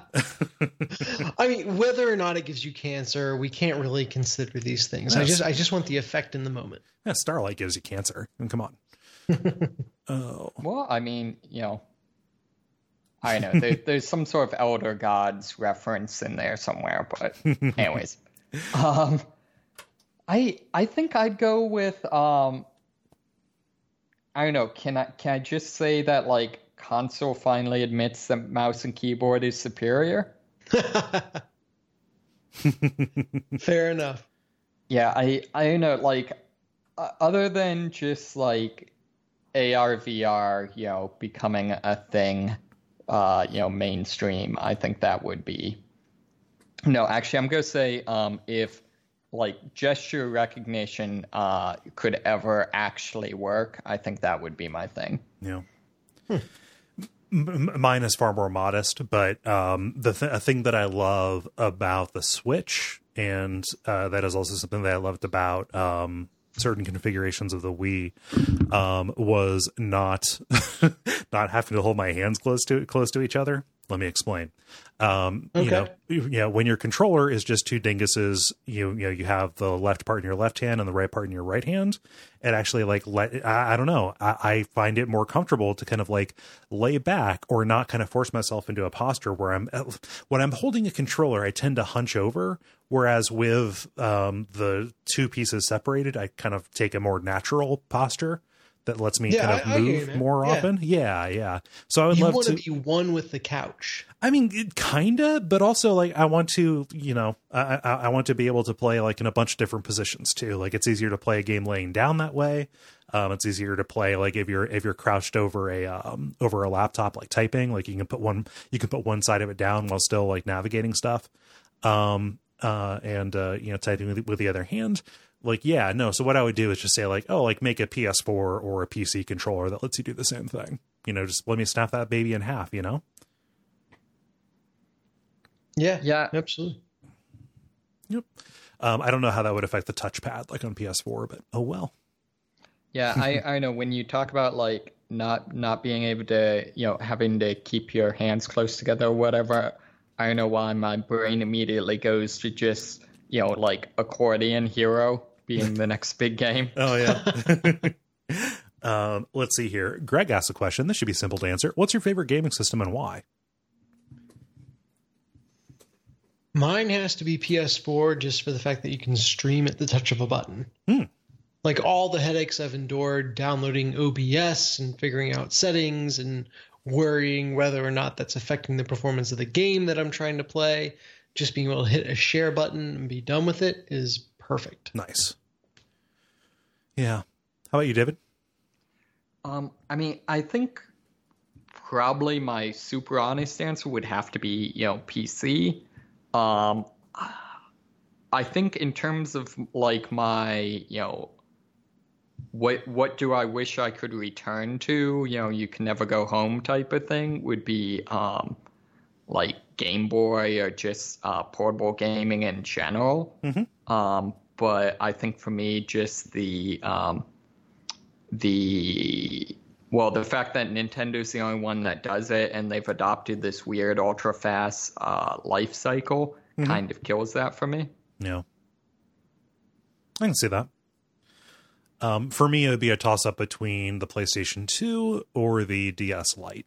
I mean, whether or not it gives you cancer, we can't really consider these things. Yes. I just want the effect in the moment. Yeah, Starlight gives you cancer. I mean, come on. Oh. Well, I mean, I know there's some sort of Elder Gods reference in there somewhere, but anyways, I think I'd go with I don't know. Can I just say that like console finally admits that mouse and keyboard is superior? Fair enough. Yeah, I don't know. Like other than just like AR VR, becoming a thing. Mainstream, I think that would be. No, actually, I'm going to say if like gesture recognition could ever actually work, I think that would be my thing. Yeah. Mine is far more modest, but a thing that I love about the Switch, and that is also something that I loved about certain configurations of the Wii, was not having to hold my hands close to each other. Let me explain. Okay. When your controller is just two dinguses, you have the left part in your left hand and the right part in your right hand. It actually I don't know. I find it more comfortable to kind of like lay back or not kind of force myself into a posture where when I'm holding a controller, I tend to hunch over. Whereas with the two pieces separated, I kind of take a more natural posture that lets me kind of move more often. Yeah. So I would love to be one with the couch. I mean, kinda, but also like I want to, I want to be able to play like in a bunch of different positions too. Like it's easier to play a game laying down that way. It's easier to play like if you're crouched over a laptop, like typing, like you can put one side of it down while still like navigating stuff. Typing with the other hand. Like, yeah, no. So what I would do is just say like, oh, like make a PS4 or a PC controller that lets you do the same thing. Just let me snap that baby in half, Yeah, absolutely. Yep. I don't know how that would affect the touchpad like on PS4, but oh well. Yeah, I know when you talk about like not being able to, having to keep your hands close together or whatever, I know why my brain immediately goes to just, like Accordion Hero being the next big game. Oh, yeah. Let's see here. Greg asked a question. This should be simple to answer. What's your favorite gaming system and why? Mine has to be PS4 just for the fact that you can stream at the touch of a button. Like all the headaches I've endured downloading OBS and figuring out settings and worrying whether or not that's affecting the performance of the game that I'm trying to play, just being able to hit a share button and be done with it is perfect. Nice. Yeah. How about you, David? I mean, I think probably my super honest answer would have to be, PC. I think in terms of like my, what do I wish I could return to? You can never go home type of thing would be like Game Boy or just portable gaming in general. Mm-hmm. But I think for me, just the fact that Nintendo's the only one that does it, and they've adopted this weird ultra fast life cycle, kind of kills that for me. Yeah, I can see that. For me, it would be a toss up between the PlayStation 2 or the DS Lite.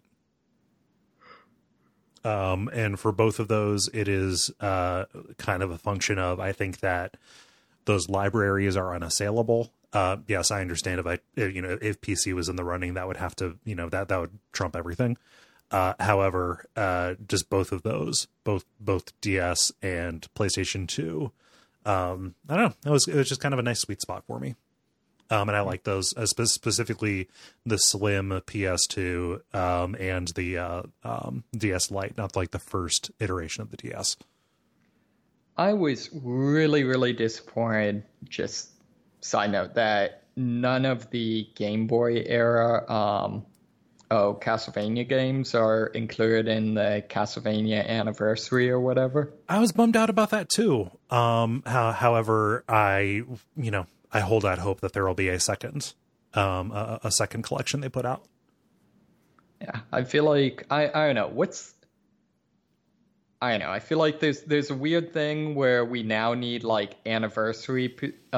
And for both of those, it is kind of a function of, I think that those libraries are unassailable. Yes, I understand if PC was in the running, that would have to, that would trump everything. However, just both of those, both DS and PlayStation 2, I don't know. It was just kind of a nice sweet spot for me. And I like those, specifically the Slim PS2 and the DS Lite, not like the first iteration of the DS. I was really, really disappointed, just side note, that none of the Game Boy era Castlevania games are included in the Castlevania anniversary or whatever. I was bummed out about that too. However, I hold out hope that there will be a second collection they put out. Yeah, I feel like I don't know I feel like there's a weird thing where we now need like anniversary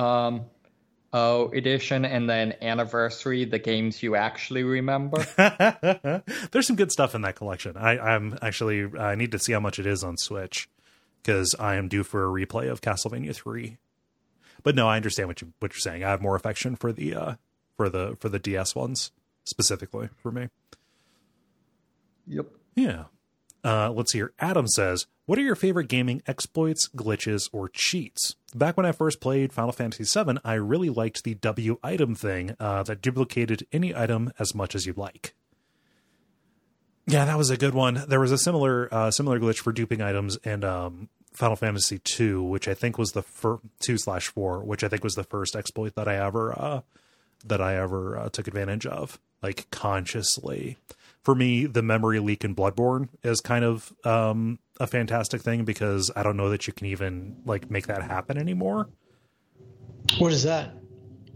edition and then anniversary the games you actually remember. There's some good stuff in that collection. I need to see how much it is on Switch because I am due for a replay of Castlevania 3. But no, I understand what you're saying. I have more affection for the DS ones specifically for me. Yep. Yeah. Let's see here. Adam says, what are your favorite gaming exploits, glitches, or cheats? Back when I first played Final Fantasy VII, I really liked the W item thing that duplicated any item as much as you'd like. Yeah, that was a good one. There was a similar glitch for duping items and Final Fantasy II, which I think was the 2/4, which I think was the first exploit that I ever took advantage of, like consciously. For me, the memory leak in Bloodborne is kind of a fantastic thing because I don't know that you can even like make that happen anymore. What is that?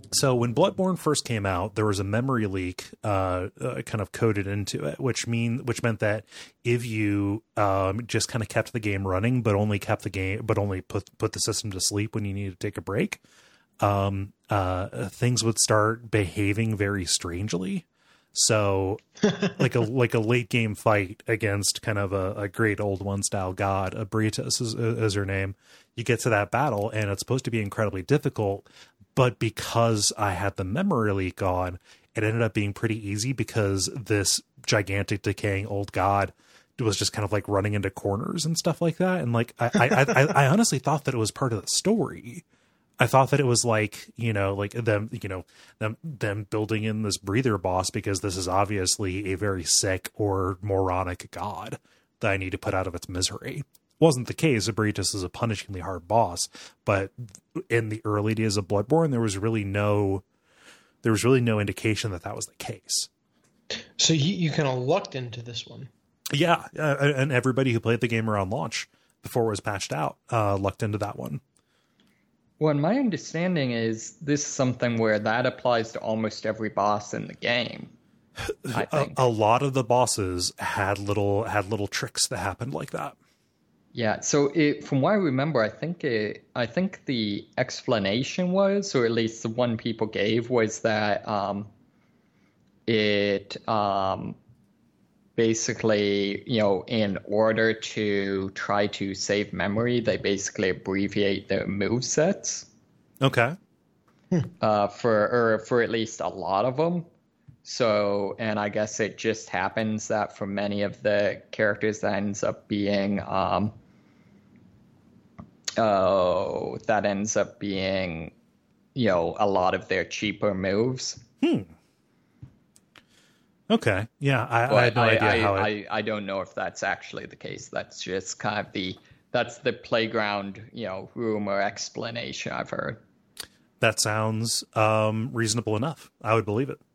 So when Bloodborne first came out, there was a memory leak kind of coded into it, which meant that if you just kind of kept the game running, but only put the system to sleep when you needed to take a break, things would start behaving very strangely. So like a late game fight against kind of a great old one style god, Abritus is her name. You get to that battle and it's supposed to be incredibly difficult, but because I had the memory leak on, it ended up being pretty easy because this gigantic decaying old god was just kind of like running into corners and stuff like that. And like, I honestly thought that it was part of the story. I thought that it was like, like them building in this breather boss because this is obviously a very sick or moronic god that I need to put out of its misery. Wasn't the case. Abritus is a punishingly hard boss, but in the early days of Bloodborne, there was really no indication that was the case. So you kind of lucked into this one. Yeah, and everybody who played the game around launch before it was patched out lucked into that one. Well, my understanding is this is something where that applies to almost every boss in the game. I think a lot of the bosses had little tricks that happened like that. Yeah, so from what I remember, I think the explanation was, or at least the one people gave, was that basically, in order to try to save memory, they basically abbreviate their movesets. Okay. For at least a lot of them. So, and I guess it just happens that for many of the characters that ends up being a lot of their cheaper moves. Okay. Yeah, I had no idea how it... I don't know if that's actually the case. That's just kind of that's the playground, rumor explanation I've heard. That sounds reasonable enough. I would believe it.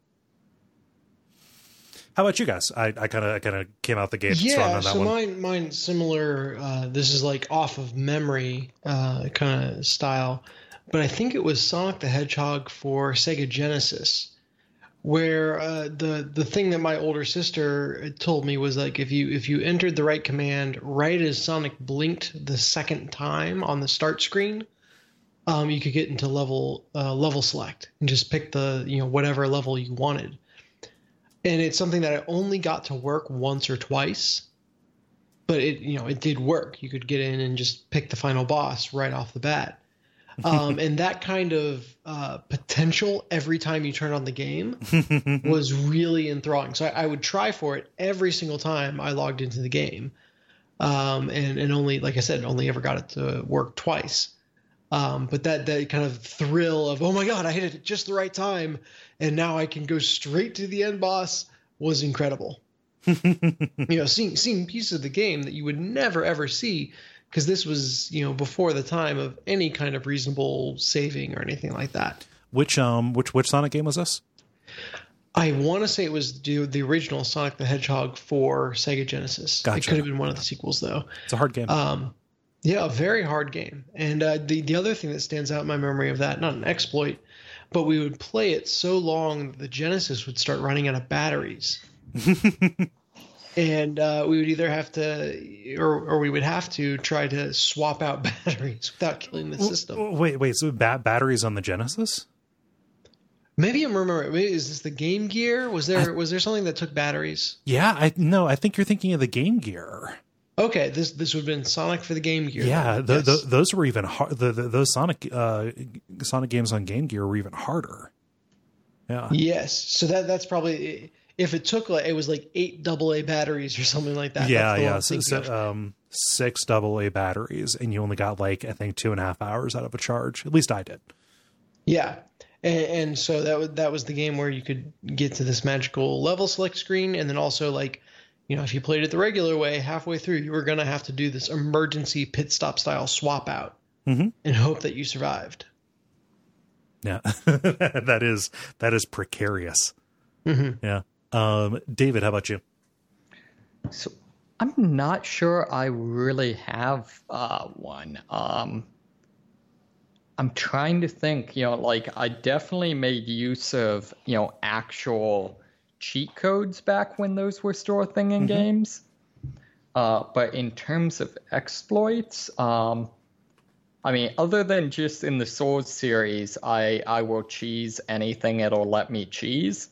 How about you guys? I kind of came out the gate strong on that one. Yeah, so mine similar. This is like off of memory kind of style, but I think it was Sonic the Hedgehog for Sega Genesis, where the thing that my older sister told me was like if you entered the right command right as Sonic blinked the second time on the start screen, you could get into level select and just pick the whatever level you wanted. And it's something that I only got to work once or twice, but it did work. You could get in and just pick the final boss right off the bat. And that kind of potential every time you turn on the game was really enthralling. So I would try for it every single time I logged into the game. And only, like I said, only ever got it to work twice. But that kind of thrill of, oh my God, I hit it at just the right time, and now I can go straight to the end boss was incredible. Seeing pieces of the game that you would never ever see, because this was before the time of any kind of reasonable saving or anything like that. Which Sonic game was this? I want to say it was the original Sonic the Hedgehog for Sega Genesis. Gotcha. It could have been one of the sequels though. It's a hard game. Yeah, a very hard game. And the other thing that stands out in my memory of that, not an exploit, but we would play it so long that the Genesis would start running out of batteries. And we would either have to, or we would have to try to swap out batteries without killing the system. Wait, so batteries on the Genesis? Maybe I'm remembering. Is this the Game Gear? Was there something that took batteries? Yeah, I think you're thinking of the Game Gear. Okay, this would have been Sonic for the Game Gear. Yeah, those were even hard. Those Sonic games on Game Gear were even harder. Yeah. Yes, so that's probably if it took it was like 8 AA batteries or something like that. Yeah. So 6 AA batteries, and you only got I think 2.5 hours out of a charge. At least I did. Yeah, and so that was the game where you could get to this magical level select screen, and then also if you played it the regular way, halfway through, you were going to have to do this emergency pit stop style swap out and hope that you survived. Yeah, that is precarious. Mm-hmm. Yeah. David, how about you? So I'm not sure I really have one. I'm trying to think, like I definitely made use of, actual cheat codes back when those were still a thing in games. But in terms of exploits, I mean, other than just in the Souls series, I will cheese anything it'll let me cheese.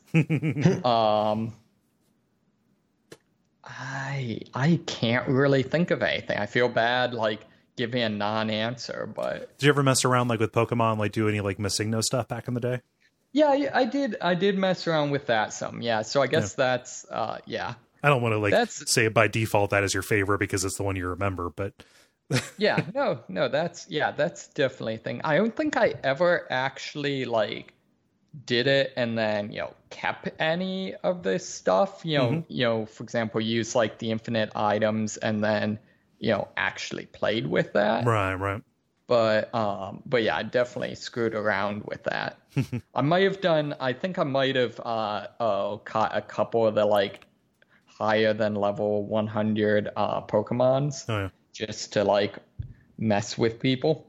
I can't really think of anything. I feel bad like giving a non-answer, but did you ever mess around like with Pokemon, like do any like Missing No stuff back in the day? Yeah, I did mess around with that some. Yeah, so I guess that's yeah. I don't want to like say by default that is your favorite because it's the one you remember, but yeah, no, that's definitely a thing. I don't think I ever actually like did it and then kept any of this stuff. For example, use like the infinite items and then actually played with that. Right. But yeah, I definitely screwed around with that. I think I might have caught a couple of the like higher than level 100 Pokemons. Oh, yeah. Just to like mess with people.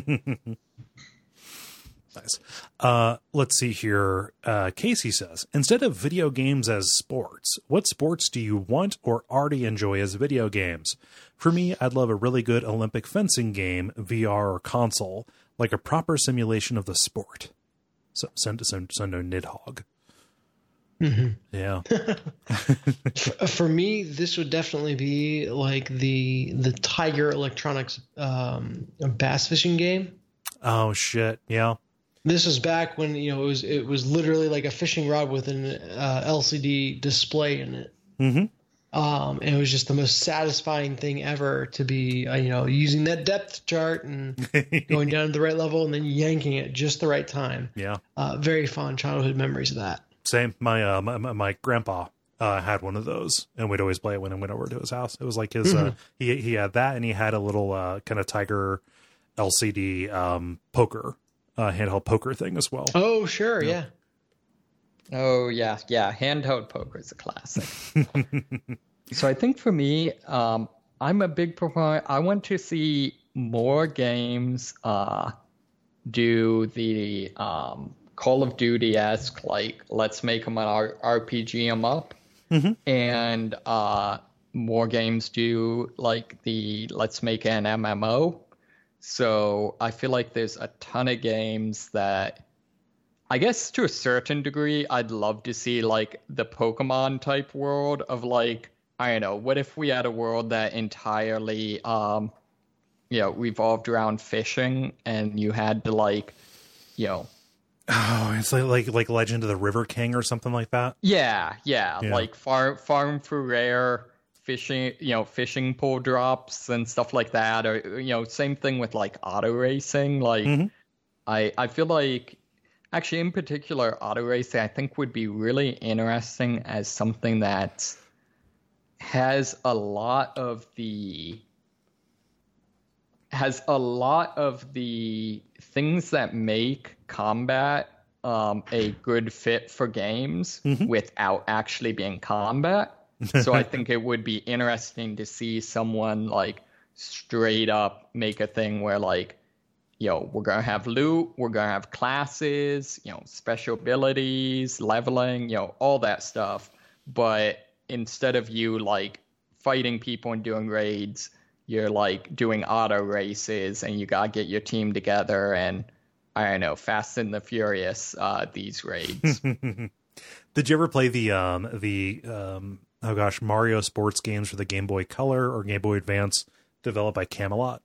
Nice. Let's see here. Casey says, instead of video games as sports, what sports do you want or already enjoy as video games? For me, I'd love a really good Olympic fencing game, VR or console, like a proper simulation of the sport. So send no Nidhogg. Mm-hmm. Yeah. For me, this would definitely be like the Tiger Electronics bass fishing game. Oh shit! Yeah. This was back when it was literally like a fishing rod with an LCD display in it. Mm-hmm. And it was just the most satisfying thing ever to be using that depth chart and going down to the right level and then yanking it just the right time. Yeah. Very fond childhood memories of that. Same. My grandpa had one of those, and we'd always play it when I went over to his house. It was like his he had that, and he had a little kind of Tiger LCD poker handheld poker thing as well. Oh sure, yeah. Oh yeah. Handheld poker is a classic. So I think for me, I'm a big proponent. I want to see more games do the Call of Duty-esque, like, let's make them an RPG them up. Mm-hmm. And more games do, like, the let's make an MMO. So I feel like there's a ton of games that, I guess to a certain degree, I'd love to see, like, the Pokemon-type world of, like, I don't know, what if we had a world that entirely, revolved around fishing and you had to, like, Oh, it's like Legend of the River King or something like that. Yeah. Like farm for rare fishing, fishing pole drops and stuff like that, or same thing with like auto racing. Like, I feel like actually in particular auto racing I think would be really interesting as something that has a lot of the things that make combat a good fit for games without actually being combat. So I think it would be interesting to see someone like straight up make a thing where like, we're going to have loot, we're going to have classes, special abilities, leveling, all that stuff. But instead of you like fighting people and doing raids, you're like doing auto races and you gotta get your team together and I don't know, Fast and the Furious, these raids. Did you ever play the Mario sports games for the Game Boy Color or Game Boy Advance developed by Camelot?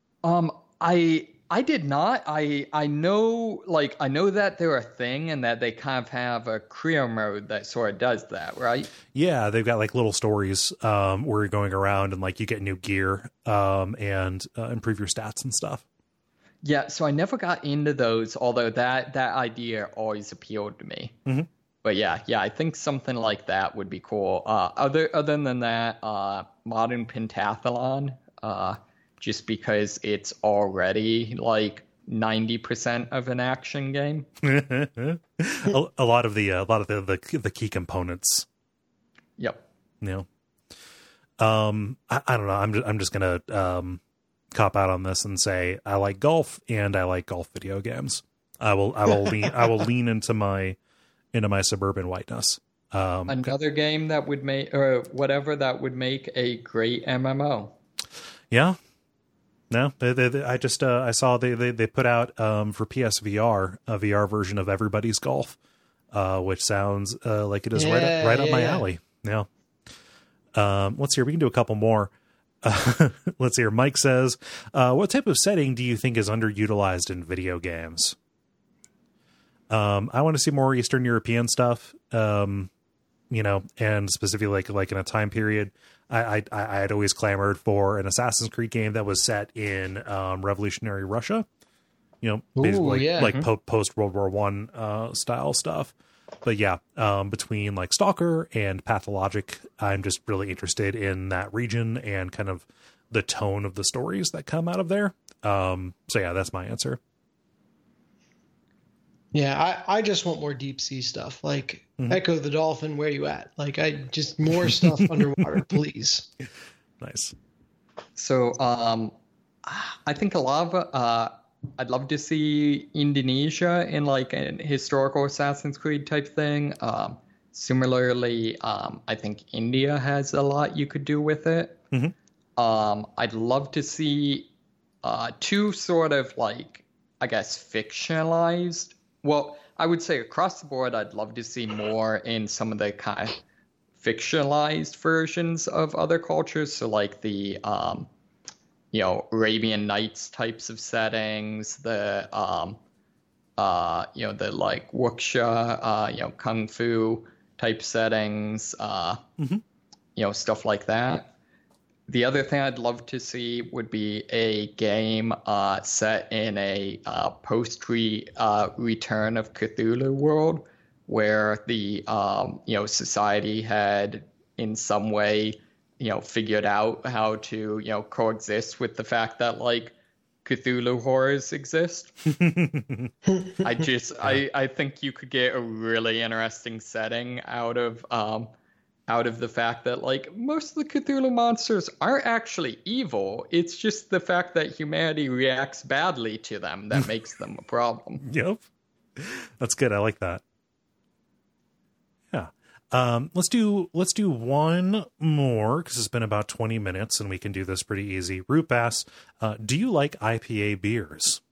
I did not. I know that they're a thing and that they kind of have a career mode that sort of does that, right? Yeah, they've got like little stories where you're going around and like you get new gear and improve your stats and stuff. Yeah, so I never got into those, although that idea always appealed to me. Mm-hmm. But yeah, I think something like that would be cool. Other than that, Modern Pentathlon, just because it's already like 90% of an action game. a lot of the key components. Yep. I don't know. I'm just gonna cop out on this and say I like golf and I like golf video games. I will lean into my suburban whiteness. Another game that would make, or whatever, that would make a great MMO. Yeah. No, I saw they put out for PSVR a VR version of Everybody's Golf, which sounds like it is right up my alley. Yeah. Let's hear. We can do a couple more. Let's hear. Mike says, "What type of setting do you think is underutilized in video games?" I want to see more Eastern European stuff. And specifically like in a time period. I had always clamored for an Assassin's Creed game that was set in revolutionary Russia, basically post World War I style stuff. But yeah, between like Stalker and Pathologic, I'm just really interested in that region and kind of the tone of the stories that come out of there. So yeah, that's my answer. Yeah, I just want more deep sea stuff, like Echo the Dolphin, where you at? Like, I just more stuff underwater, please. Nice. So, I think a lot of I'd love to see Indonesia in like an historical Assassin's Creed type thing. Similarly, I think India has a lot you could do with it. I'd love to see two sort of like, I guess, fictionalized. Well, I would say across the board, I'd love to see more in some of the kind of fictionalized versions of other cultures. So like the, Arabian Nights types of settings, the like wuxia, kung fu type settings, stuff like that. The other thing I'd love to see would be a game set in a post-Return of Cthulhu world, where the society had in some way figured out how to coexist with the fact that like Cthulhu horrors exist. I think you could get a really interesting setting out of the fact that like most of the Cthulhu monsters aren't actually evil. It's just the fact that humanity reacts badly to them that makes them a problem. Yep. That's good. I like that. Yeah. Let's do one more because it's been about 20 minutes and we can do this pretty easy. Root Bass, do you like IPA beers?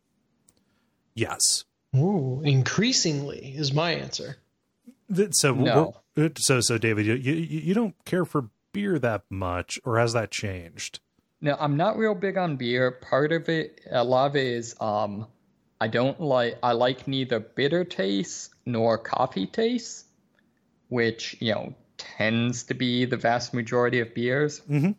Yes. Ooh, increasingly is my answer. So no. So David, you don't care for beer that much, or has that changed? No, I'm not real big on beer. Part of it, a lot of it is I like neither bitter taste nor coffee taste, which tends to be the vast majority of beers.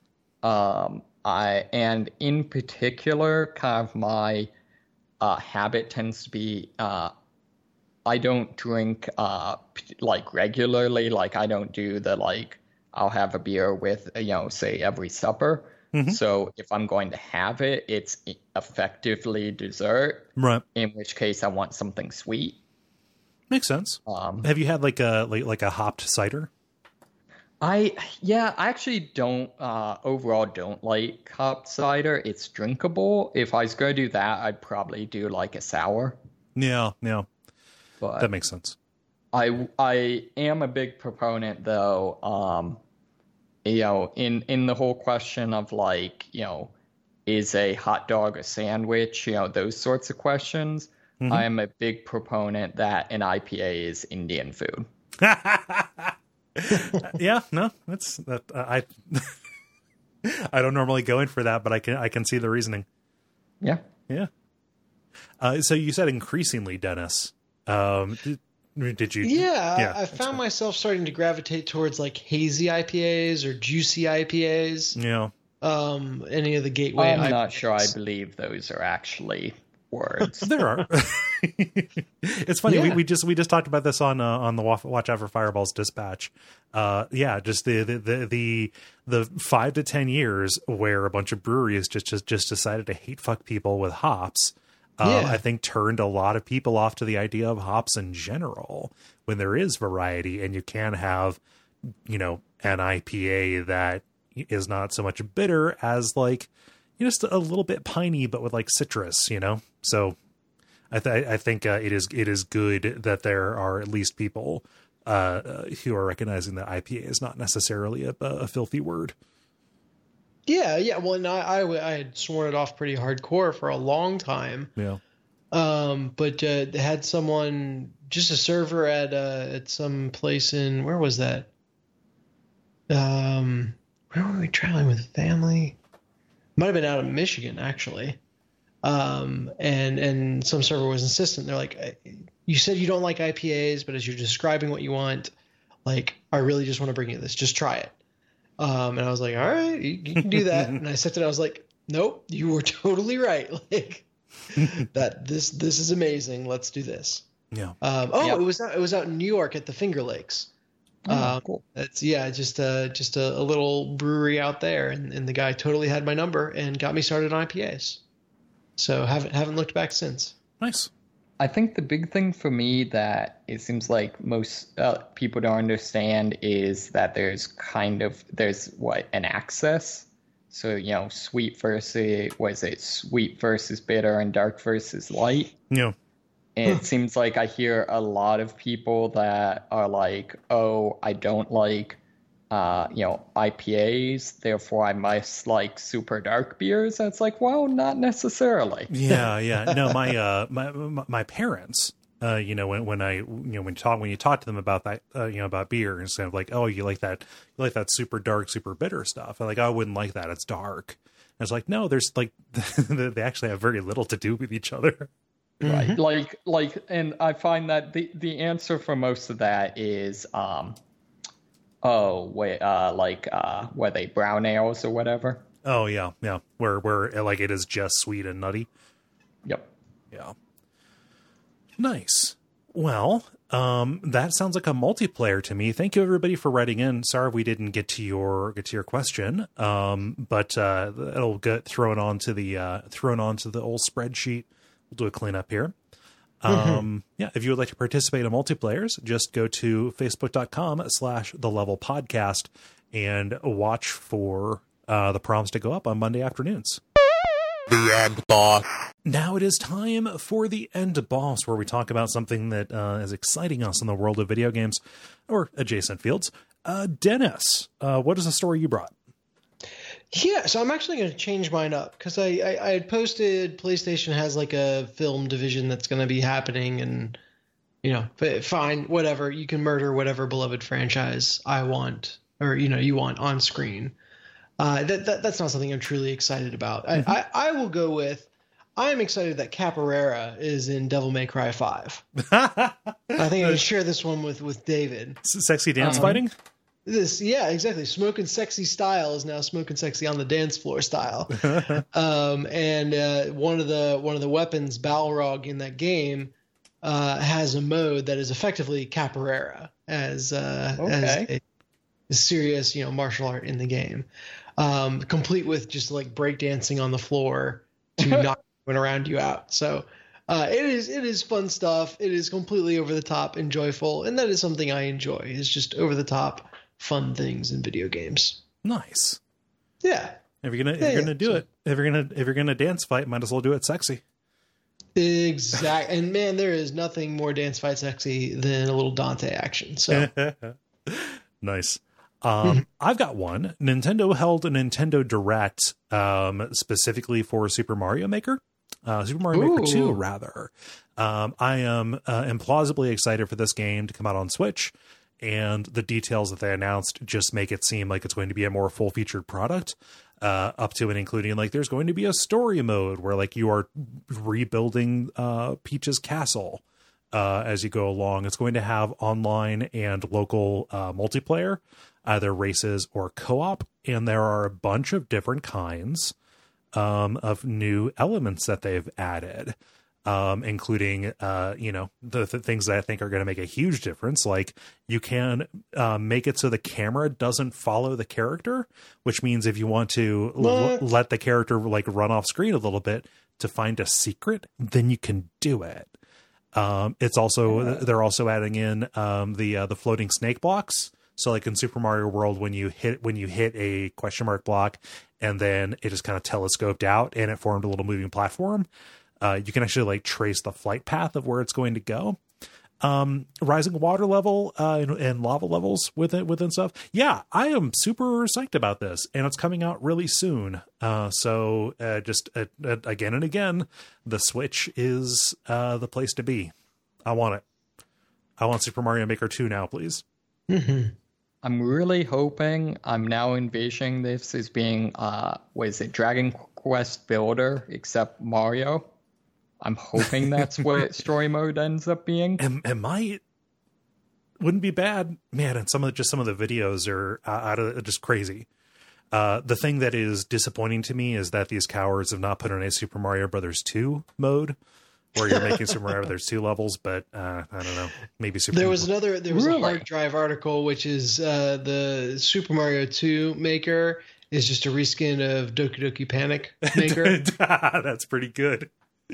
And in particular, kind of my habit tends to be I don't drink like regularly. Like I don't do the like I'll have a beer with say every supper. So if I'm going to have it, it's effectively dessert. Right. In which case I want something sweet. Makes sense. Have you had like a hopped cider? I actually don't overall don't like hopped cider. It's drinkable. If I was going to do that, I'd probably do like a sour. Yeah. But that makes sense. I am a big proponent though, in the whole question of like, is a hot dog a sandwich, those sorts of questions. I am a big proponent that an IPA is Indian food. Yeah, no, that's that. I don't normally go in for that, but I can see the reasoning. Yeah. So you said increasingly, Dennis. Did you? Yeah, I found myself starting to gravitate towards like hazy IPAs or juicy IPAs. Yeah. Any of the gateway. I'm not sure I believe those are actually words. There are. It's funny. Yeah. We just talked about this on the Watch Out for Fireballs Dispatch. Just the 5 to 10 years where a bunch of breweries just decided to hate fuck people with hops. I think turned a lot of people off to the idea of hops in general when there is variety and you can have, an IPA that is not so much bitter as like, just a little bit piney, but with like citrus, So I think it is good that there are at least people who are recognizing that IPA is not necessarily a filthy word. Yeah. Well, and I had sworn it off pretty hardcore for a long time. Yeah. But they had someone, just a server at some place in, where was that? Where were we traveling with family? Might have been out of Michigan, actually. And some server was insistent. They're like, you said you don't like IPAs, but as you're describing what you want, like, I really just want to bring you this. Just try it. And I was like, all right, you can do that. And I said to it, I was like, nope, you were totally right. Like, that this is amazing. Let's do this. Yeah. Yep. It was out in New York at the Finger Lakes. Cool. That's just a little brewery out there, and the guy totally had my number and got me started on IPAs. So haven't looked back since. Nice. I think the big thing for me that it seems like most people don't understand is that there's an access. So, sweet versus bitter and dark versus light. Yeah. And it seems like I hear a lot of people that are like, oh, I don't like, IPAs, therefore I must like super dark beers. And it's like, well, not necessarily. Yeah. No, my parents, when you talk to them about that, about beer, and it's kind of like, oh, you like that super dark, super bitter stuff. And like, I wouldn't like that. It's dark. And it's like, no, there's like, they actually have very little to do with each other. Right. Mm-hmm. And I find that the answer for most of that is, were they brown ales or whatever? Oh yeah. Where like it is just sweet and nutty. Yep. Yeah. Nice. Well, that sounds like a multiplayer to me. Thank you everybody for writing in. Sorry we didn't get to your question. But it'll get thrown onto the old spreadsheet. We'll do a cleanup here. Yeah, if you would like to participate in multiplayers, just go to facebook.com/thelevelpodcast and watch for the prompts to go up on Monday afternoons. The end boss. Now it is time for the end boss, where we talk about something that is exciting us in the world of video games or adjacent fields. Dennis, what is the story you brought? Yeah, so I'm actually going to change mine up because I had posted PlayStation has like a film division that's going to be happening, and fine, whatever, you can murder whatever beloved franchise I want or you want on screen. That's not something I'm truly excited about. Mm-hmm. I will go with, I'm excited that Capoeira is in Devil May Cry 5. I think I can share this one with David. Sexy dance fighting? Yeah, exactly. Smoking sexy style is now smoking sexy on the dance floor style. And one of the weapons, Balrog, in that game has a mode that is effectively Capoeira as a serious martial art in the game, complete with just like breakdancing on the floor to knock everyone around you out. So it is fun stuff. It is completely over the top and joyful, and that is something I enjoy. Is just over the top fun things in video games. Nice. Yeah. If you're gonna dance fight, might as well do it sexy. Exactly. And man, there is nothing more dance fight sexy than a little Dante action. So nice. I've got one. Nintendo held a Nintendo Direct specifically for Super Mario Maker. Super Mario Maker 2, rather. I am implausibly excited for this game to come out on Switch. And the details that they announced just make it seem like it's going to be a more full-featured product, up to and including, like, there's going to be a story mode where, like, you are rebuilding Peach's castle as you go along. It's going to have online and local multiplayer, either races or co-op, and there are a bunch of different kinds of new elements that they've added. Including, the things that I think are going to make a huge difference. Like, you can make it so the camera doesn't follow the character, which means if you want to let the character like run off screen a little bit to find a secret, then you can do it. It's also they're also adding in the floating snake blocks, So like in Super Mario World, when you hit a question mark block and then it just kind of telescoped out and it formed a little moving platform, you can actually like trace the flight path of where it's going to go. Rising water level and lava levels within stuff. Yeah, I am super psyched about this, and it's coming out really soon. So just again and again, the Switch is the place to be. I want it. I want Super Mario Maker 2 now, please. Mm-hmm. I'm really hoping, I'm now envisioning this as being, what is it, Dragon Quest Builder, except Mario. I'm hoping that's what story mode ends up being. It might. Wouldn't be bad. Man, and some of the videos are out of just crazy. The thing that is disappointing to me is that these cowards have not put in a Super Mario Brothers 2 mode where you're making Super Mario Brothers 2 levels, but I don't know. Maybe Super There was Really? a hard drive article, which is the Super Mario 2 maker is just a reskin of Doki Doki Panic Maker. That's pretty good.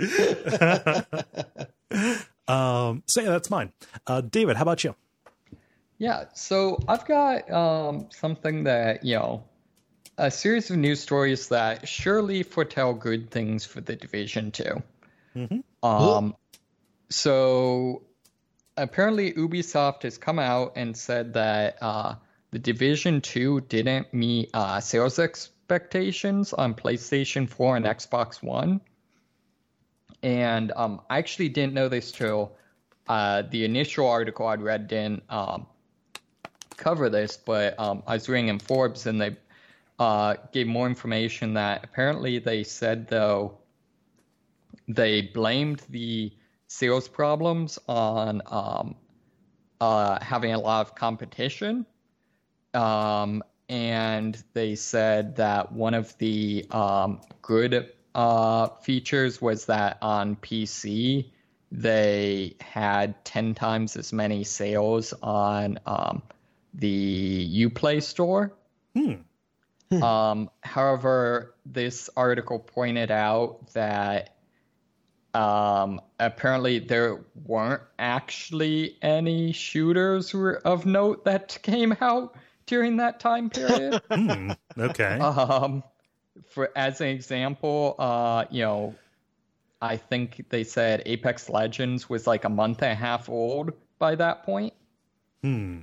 So yeah, that's mine. David, how about you? Yeah, so I've got something that, a series of news stories that surely foretell good things for the Division 2. Mm-hmm. So apparently Ubisoft has come out and said that the Division 2 didn't meet sales expectations on PlayStation 4 and Xbox One. And I actually didn't know this till the initial article I'd read didn't cover this, but I was reading in Forbes and they gave more information that apparently they said, though, they blamed the sales problems on having a lot of competition. And they said that one of the good features was that on PC they had 10 times as many sales on the Uplay store. However, this article pointed out that apparently there weren't actually any shooters of note that came out during that time period. Okay. As an example, I think they said Apex Legends was like a month and a half old by that point. And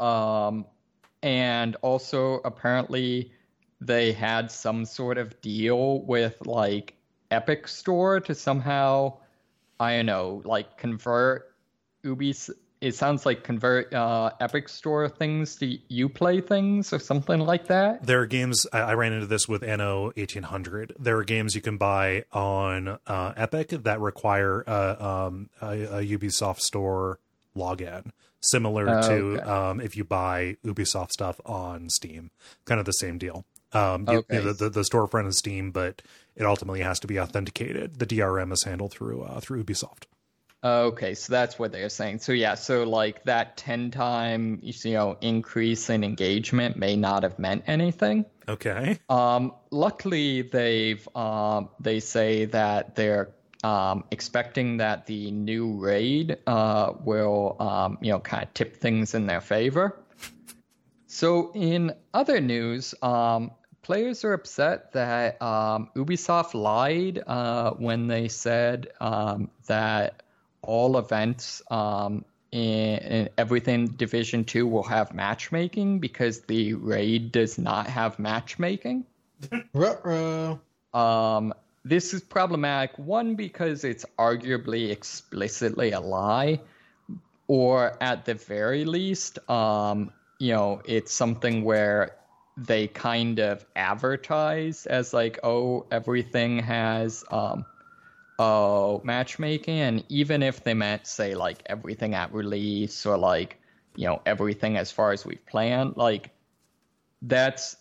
also apparently they had some sort of deal with like Epic Store to somehow, I don't know, like convert it sounds like convert Epic Store things to Uplay things or something like that. There are games, I ran into this with Anno 1800. There are games you can buy on Epic that require a Ubisoft Store login, similar to if you buy Ubisoft stuff on Steam. Kind of the same deal. The storefront is Steam, but it ultimately has to be authenticated. The DRM is handled through Ubisoft. Okay, so that's what they're saying. So yeah, so like that 10 time, increase in engagement may not have meant anything. Okay. Luckily, they say that they're expecting that the new raid will kind of tip things in their favor. So in other news, players are upset that Ubisoft lied when they said that all events in everything Division 2 will have matchmaking because the raid does not have matchmaking. This is problematic, one, because it's arguably explicitly a lie, or at the very least, it's something where they kind of advertise as like, oh, everything has matchmaking, and even if they meant, say, like everything at release or like everything as far as we've planned, like that's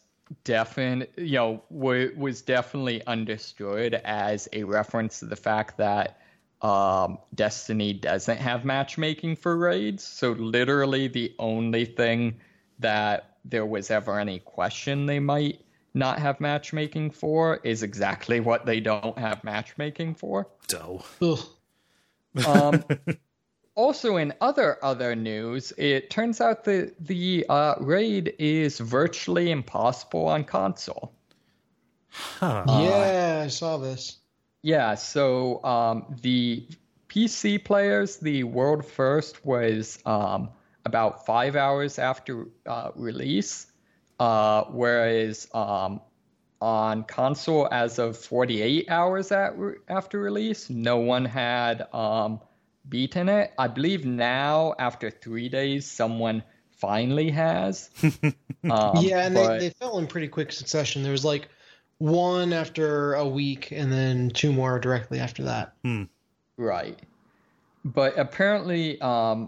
was definitely understood as a reference to the fact that Destiny doesn't have matchmaking for raids. So literally the only thing that there was ever any question they might not have matchmaking for is exactly what they don't have matchmaking for. So Also, in other news, it turns out that the raid is virtually impossible on console. Huh. Yeah, I saw this. Yeah, so the PC players, the world first was about 5 hours after release, whereas on console, as of 48 hours after release, no one had beaten it. I believe now, after 3 days, someone finally has. Yeah, and they fell in pretty quick succession. There was like one after a week, and then two more directly after that. Right. But apparently, some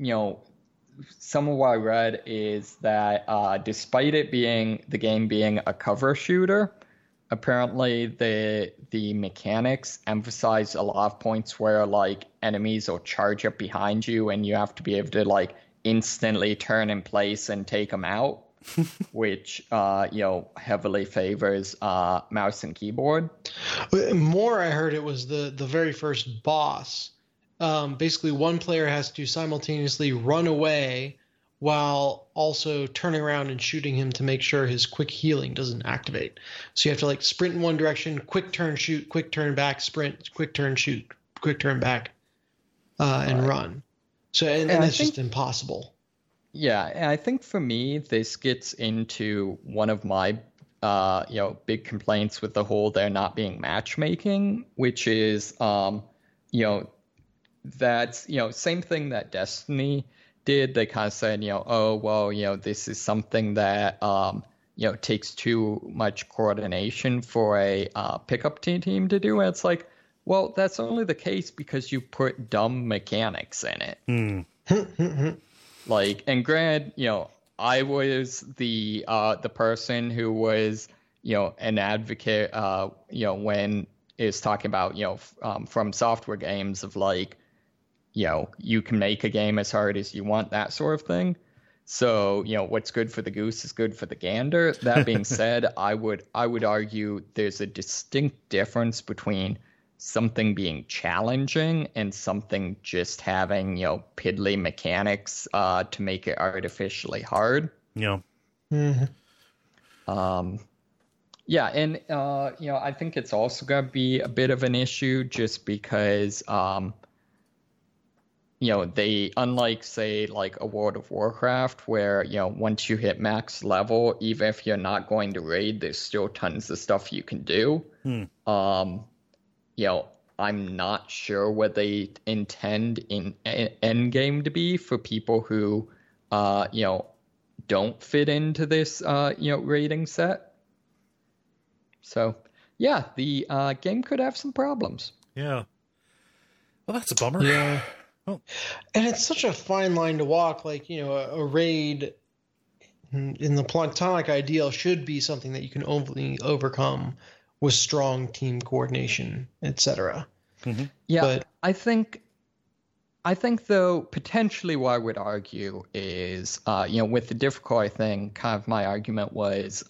of what I read is that despite it being the game being a cover shooter, apparently the mechanics emphasize a lot of points where like enemies will charge up behind you and you have to be able to like instantly turn in place and take them out, which heavily favors mouse and keyboard. More, I heard it was the very first boss. Basically, one player has to simultaneously run away while also turning around and shooting him to make sure his quick healing doesn't activate. So you have to like sprint in one direction, quick turn, shoot, quick turn back, sprint, quick turn, shoot, quick turn back, and run. So and it's just impossible. Yeah, and I think for me, this gets into one of my big complaints with the whole there not being matchmaking, which is that's same thing that Destiny did. They kind of said, this is something that takes too much coordination for a pickup team to do. And it's like, well, that's only the case because you put dumb mechanics in it. Like, and granted, I was the person who was an advocate when it's talking about from software games of like you can make a game as hard as you want, that sort of thing. So, what's good for the goose is good for the gander. That being said, I would argue there's a distinct difference between something being challenging and something just having, piddly mechanics to make it artificially hard. Yeah. Mm-hmm. And I think it's also going to be a bit of an issue just because they, unlike, say, like a World of Warcraft, where, once you hit max level, even if you're not going to raid, there's still tons of stuff you can do. I'm not sure what they intend in endgame to be for people who, don't fit into this, raiding set. So, yeah, the game could have some problems. Yeah. Well, that's a bummer. Yeah. Oh. And it's such a fine line to walk. Like, a raid in the platonic ideal should be something that you can only overcome with strong team coordination, etc. Mm-hmm. Yeah, but I think though potentially what I would argue is, with the difficulty thing, kind of my argument was,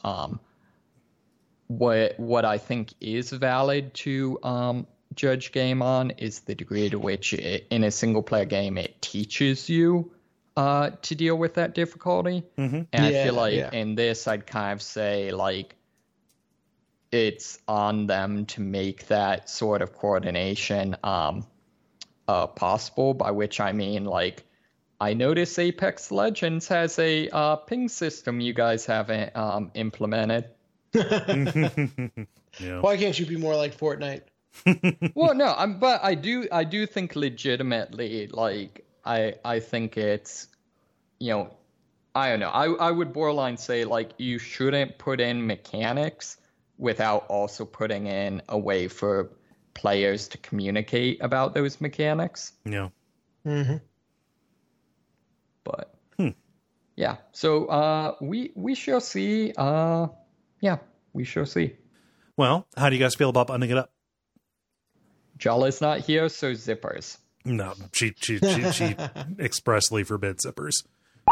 what I think is valid to judge game on is the degree to which in a single player game it teaches you to deal with that difficulty. Mm-hmm. And I feel like in this I'd kind of say like it's on them to make that sort of coordination possible, by which I mean like I notice Apex Legends has a ping system you guys haven't implemented. Yeah. Why can't you be more like Fortnite? Well, no, but I do think legitimately, like I think it's, I don't know. I would borderline say like you shouldn't put in mechanics without also putting in a way for players to communicate about those mechanics. Yeah. Mm-hmm. But yeah, so we shall see. Yeah, we shall see. Well, how do you guys feel about bundling it up? Jala's not here, so zippers. No, she expressly forbids zippers.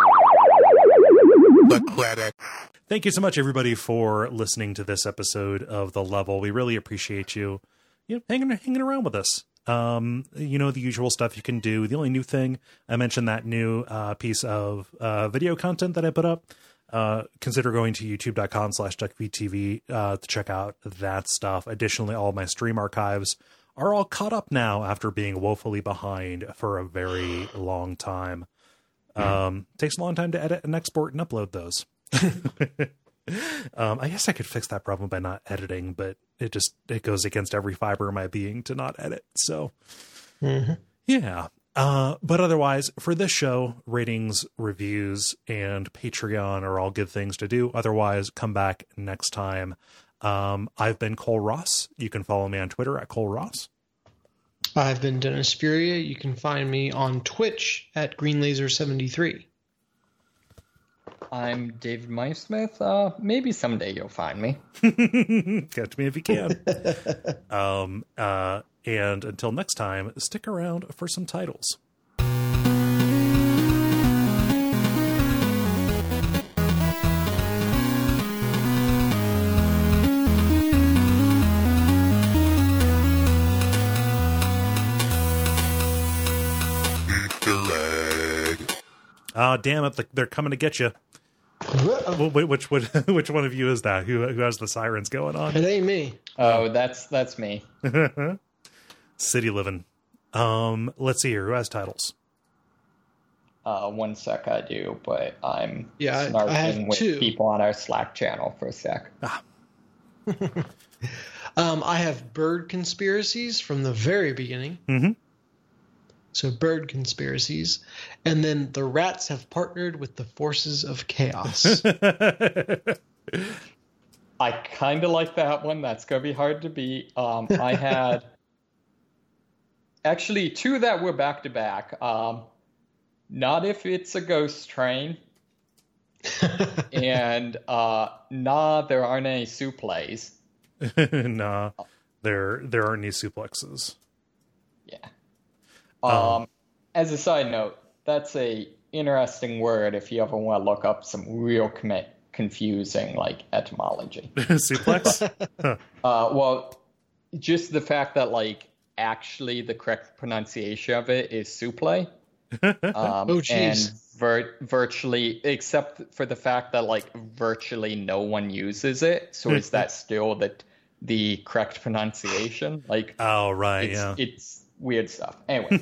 The credit. Thank you so much, everybody, for listening to this episode of The Level. We really appreciate you hanging around with us. The usual stuff you can do. The only new thing, I mentioned that new piece of video content that I put up. Consider going to youtube.com/duckfeedtv to check out that stuff. Additionally, all my stream archives are all caught up now after being woefully behind for a very long time. Takes a long time to edit and export and upload those. I guess I could fix that problem by not editing, but it goes against every fiber of my being to not edit. So yeah. But otherwise, for this show, ratings, reviews, and Patreon are all good things to do. Otherwise, come back next time. I've been Cole Ross. You can follow me on Twitter at Cole Ross. I've been Dennis Furia. You can find me on Twitch at GreenLaser73. I'm David Meyersmith. Maybe someday you'll find me. Catch me if you can. And until next time, stick around for some titles. Damn it! They're coming to get you. Which one of you is that? Who has the sirens going on? It ain't me. Oh, that's me. City living. Let's see here. Who has titles? 1 sec, I do, but I'm I have snarking with two. people on our Slack channel for a sec. I have bird conspiracies from the very beginning. Mm-hmm. So bird conspiracies. And then the rats have partnered with the forces of chaos. I kind of like that one. That's going to be hard to beat. I had actually 2 that were back to back. Not if it's a ghost train. And nah, there aren't any suplees. Nah, there aren't any suplexes. Yeah. As a side note, that's a interesting word if you ever want to look up some real confusing like etymology. Suplex? Well, just the fact that like actually the correct pronunciation of it is supple. Oh, geez. And virtually, except for the fact that like virtually no one uses it. So is that still the correct pronunciation? Like, oh, right. It's weird stuff. Anyway,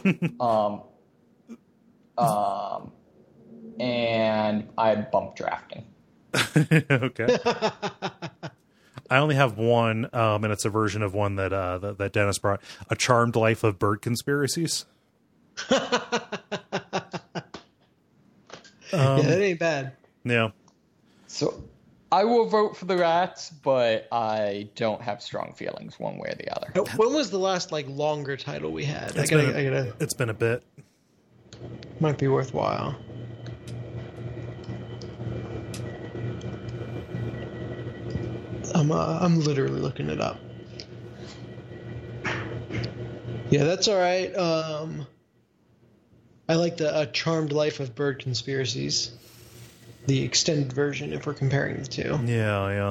and I had bump drafting. Okay. I only have one, and it's a version of one that Dennis brought. A Charmed Life of Bird Conspiracies. Yeah, that ain't bad. Yeah. So I will vote for the rats, but I don't have strong feelings one way or the other. When was the last like longer title we had? It's been a bit. Might be worthwhile. I'm literally looking it up. Yeah, that's all right. I like the Charmed Life of Bird Conspiracies, the extended version. If we're comparing the two, yeah.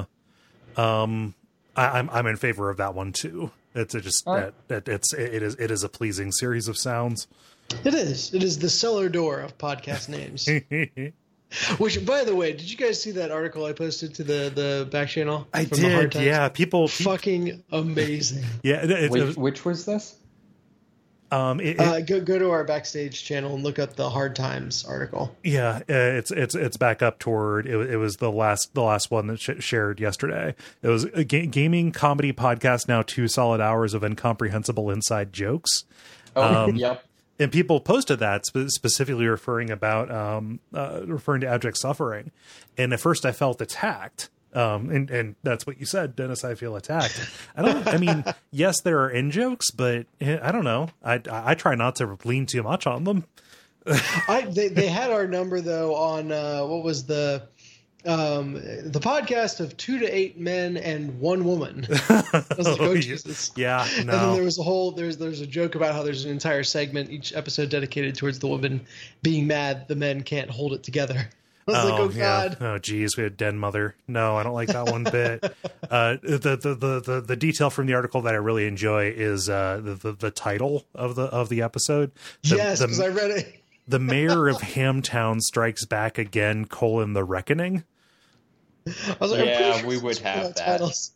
I'm in favor of that one too. It is a pleasing series of sounds. It is the cellar door of podcast names. Which, by the way, did you guys see that article I posted to the back channel? I did. Yeah, people fucking amazing. Yeah, which was this? Go to our backstage channel and look up the Hard Times article. Yeah, it's back up toward it was the last one that shared yesterday. It was a gaming comedy podcast, now 2 solid hours of incomprehensible inside jokes. Yep. And people posted that specifically referring to abject suffering. And at first I felt attacked. And that's what you said, Dennis. I feel attacked. I mean, yes, there are in jokes, but I don't know. I try not to lean too much on them. They had our number though on what was the podcast of 2 to 8 men and 1 woman. I was like, oh, Jesus. Yeah, no. And then there was there's a joke about how there's an entire segment each episode dedicated towards the woman being mad the men can't hold it together. I was like, oh God. Oh geez, we had Den Mother. No, I don't like that one bit. The detail from the article that I really enjoy is the title of the episode. Yes, because I read it. The mayor of Hamtown strikes back again, the reckoning. I was like, Yeah, sure we would have that. titles.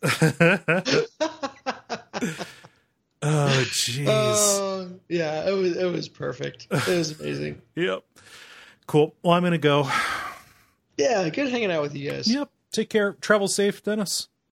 Oh jeez. Yeah, it was perfect. It was amazing. Yep. Cool. Well, I'm gonna go. Yeah, good hanging out with you guys. Yep. Take care. Travel safe, Dennis.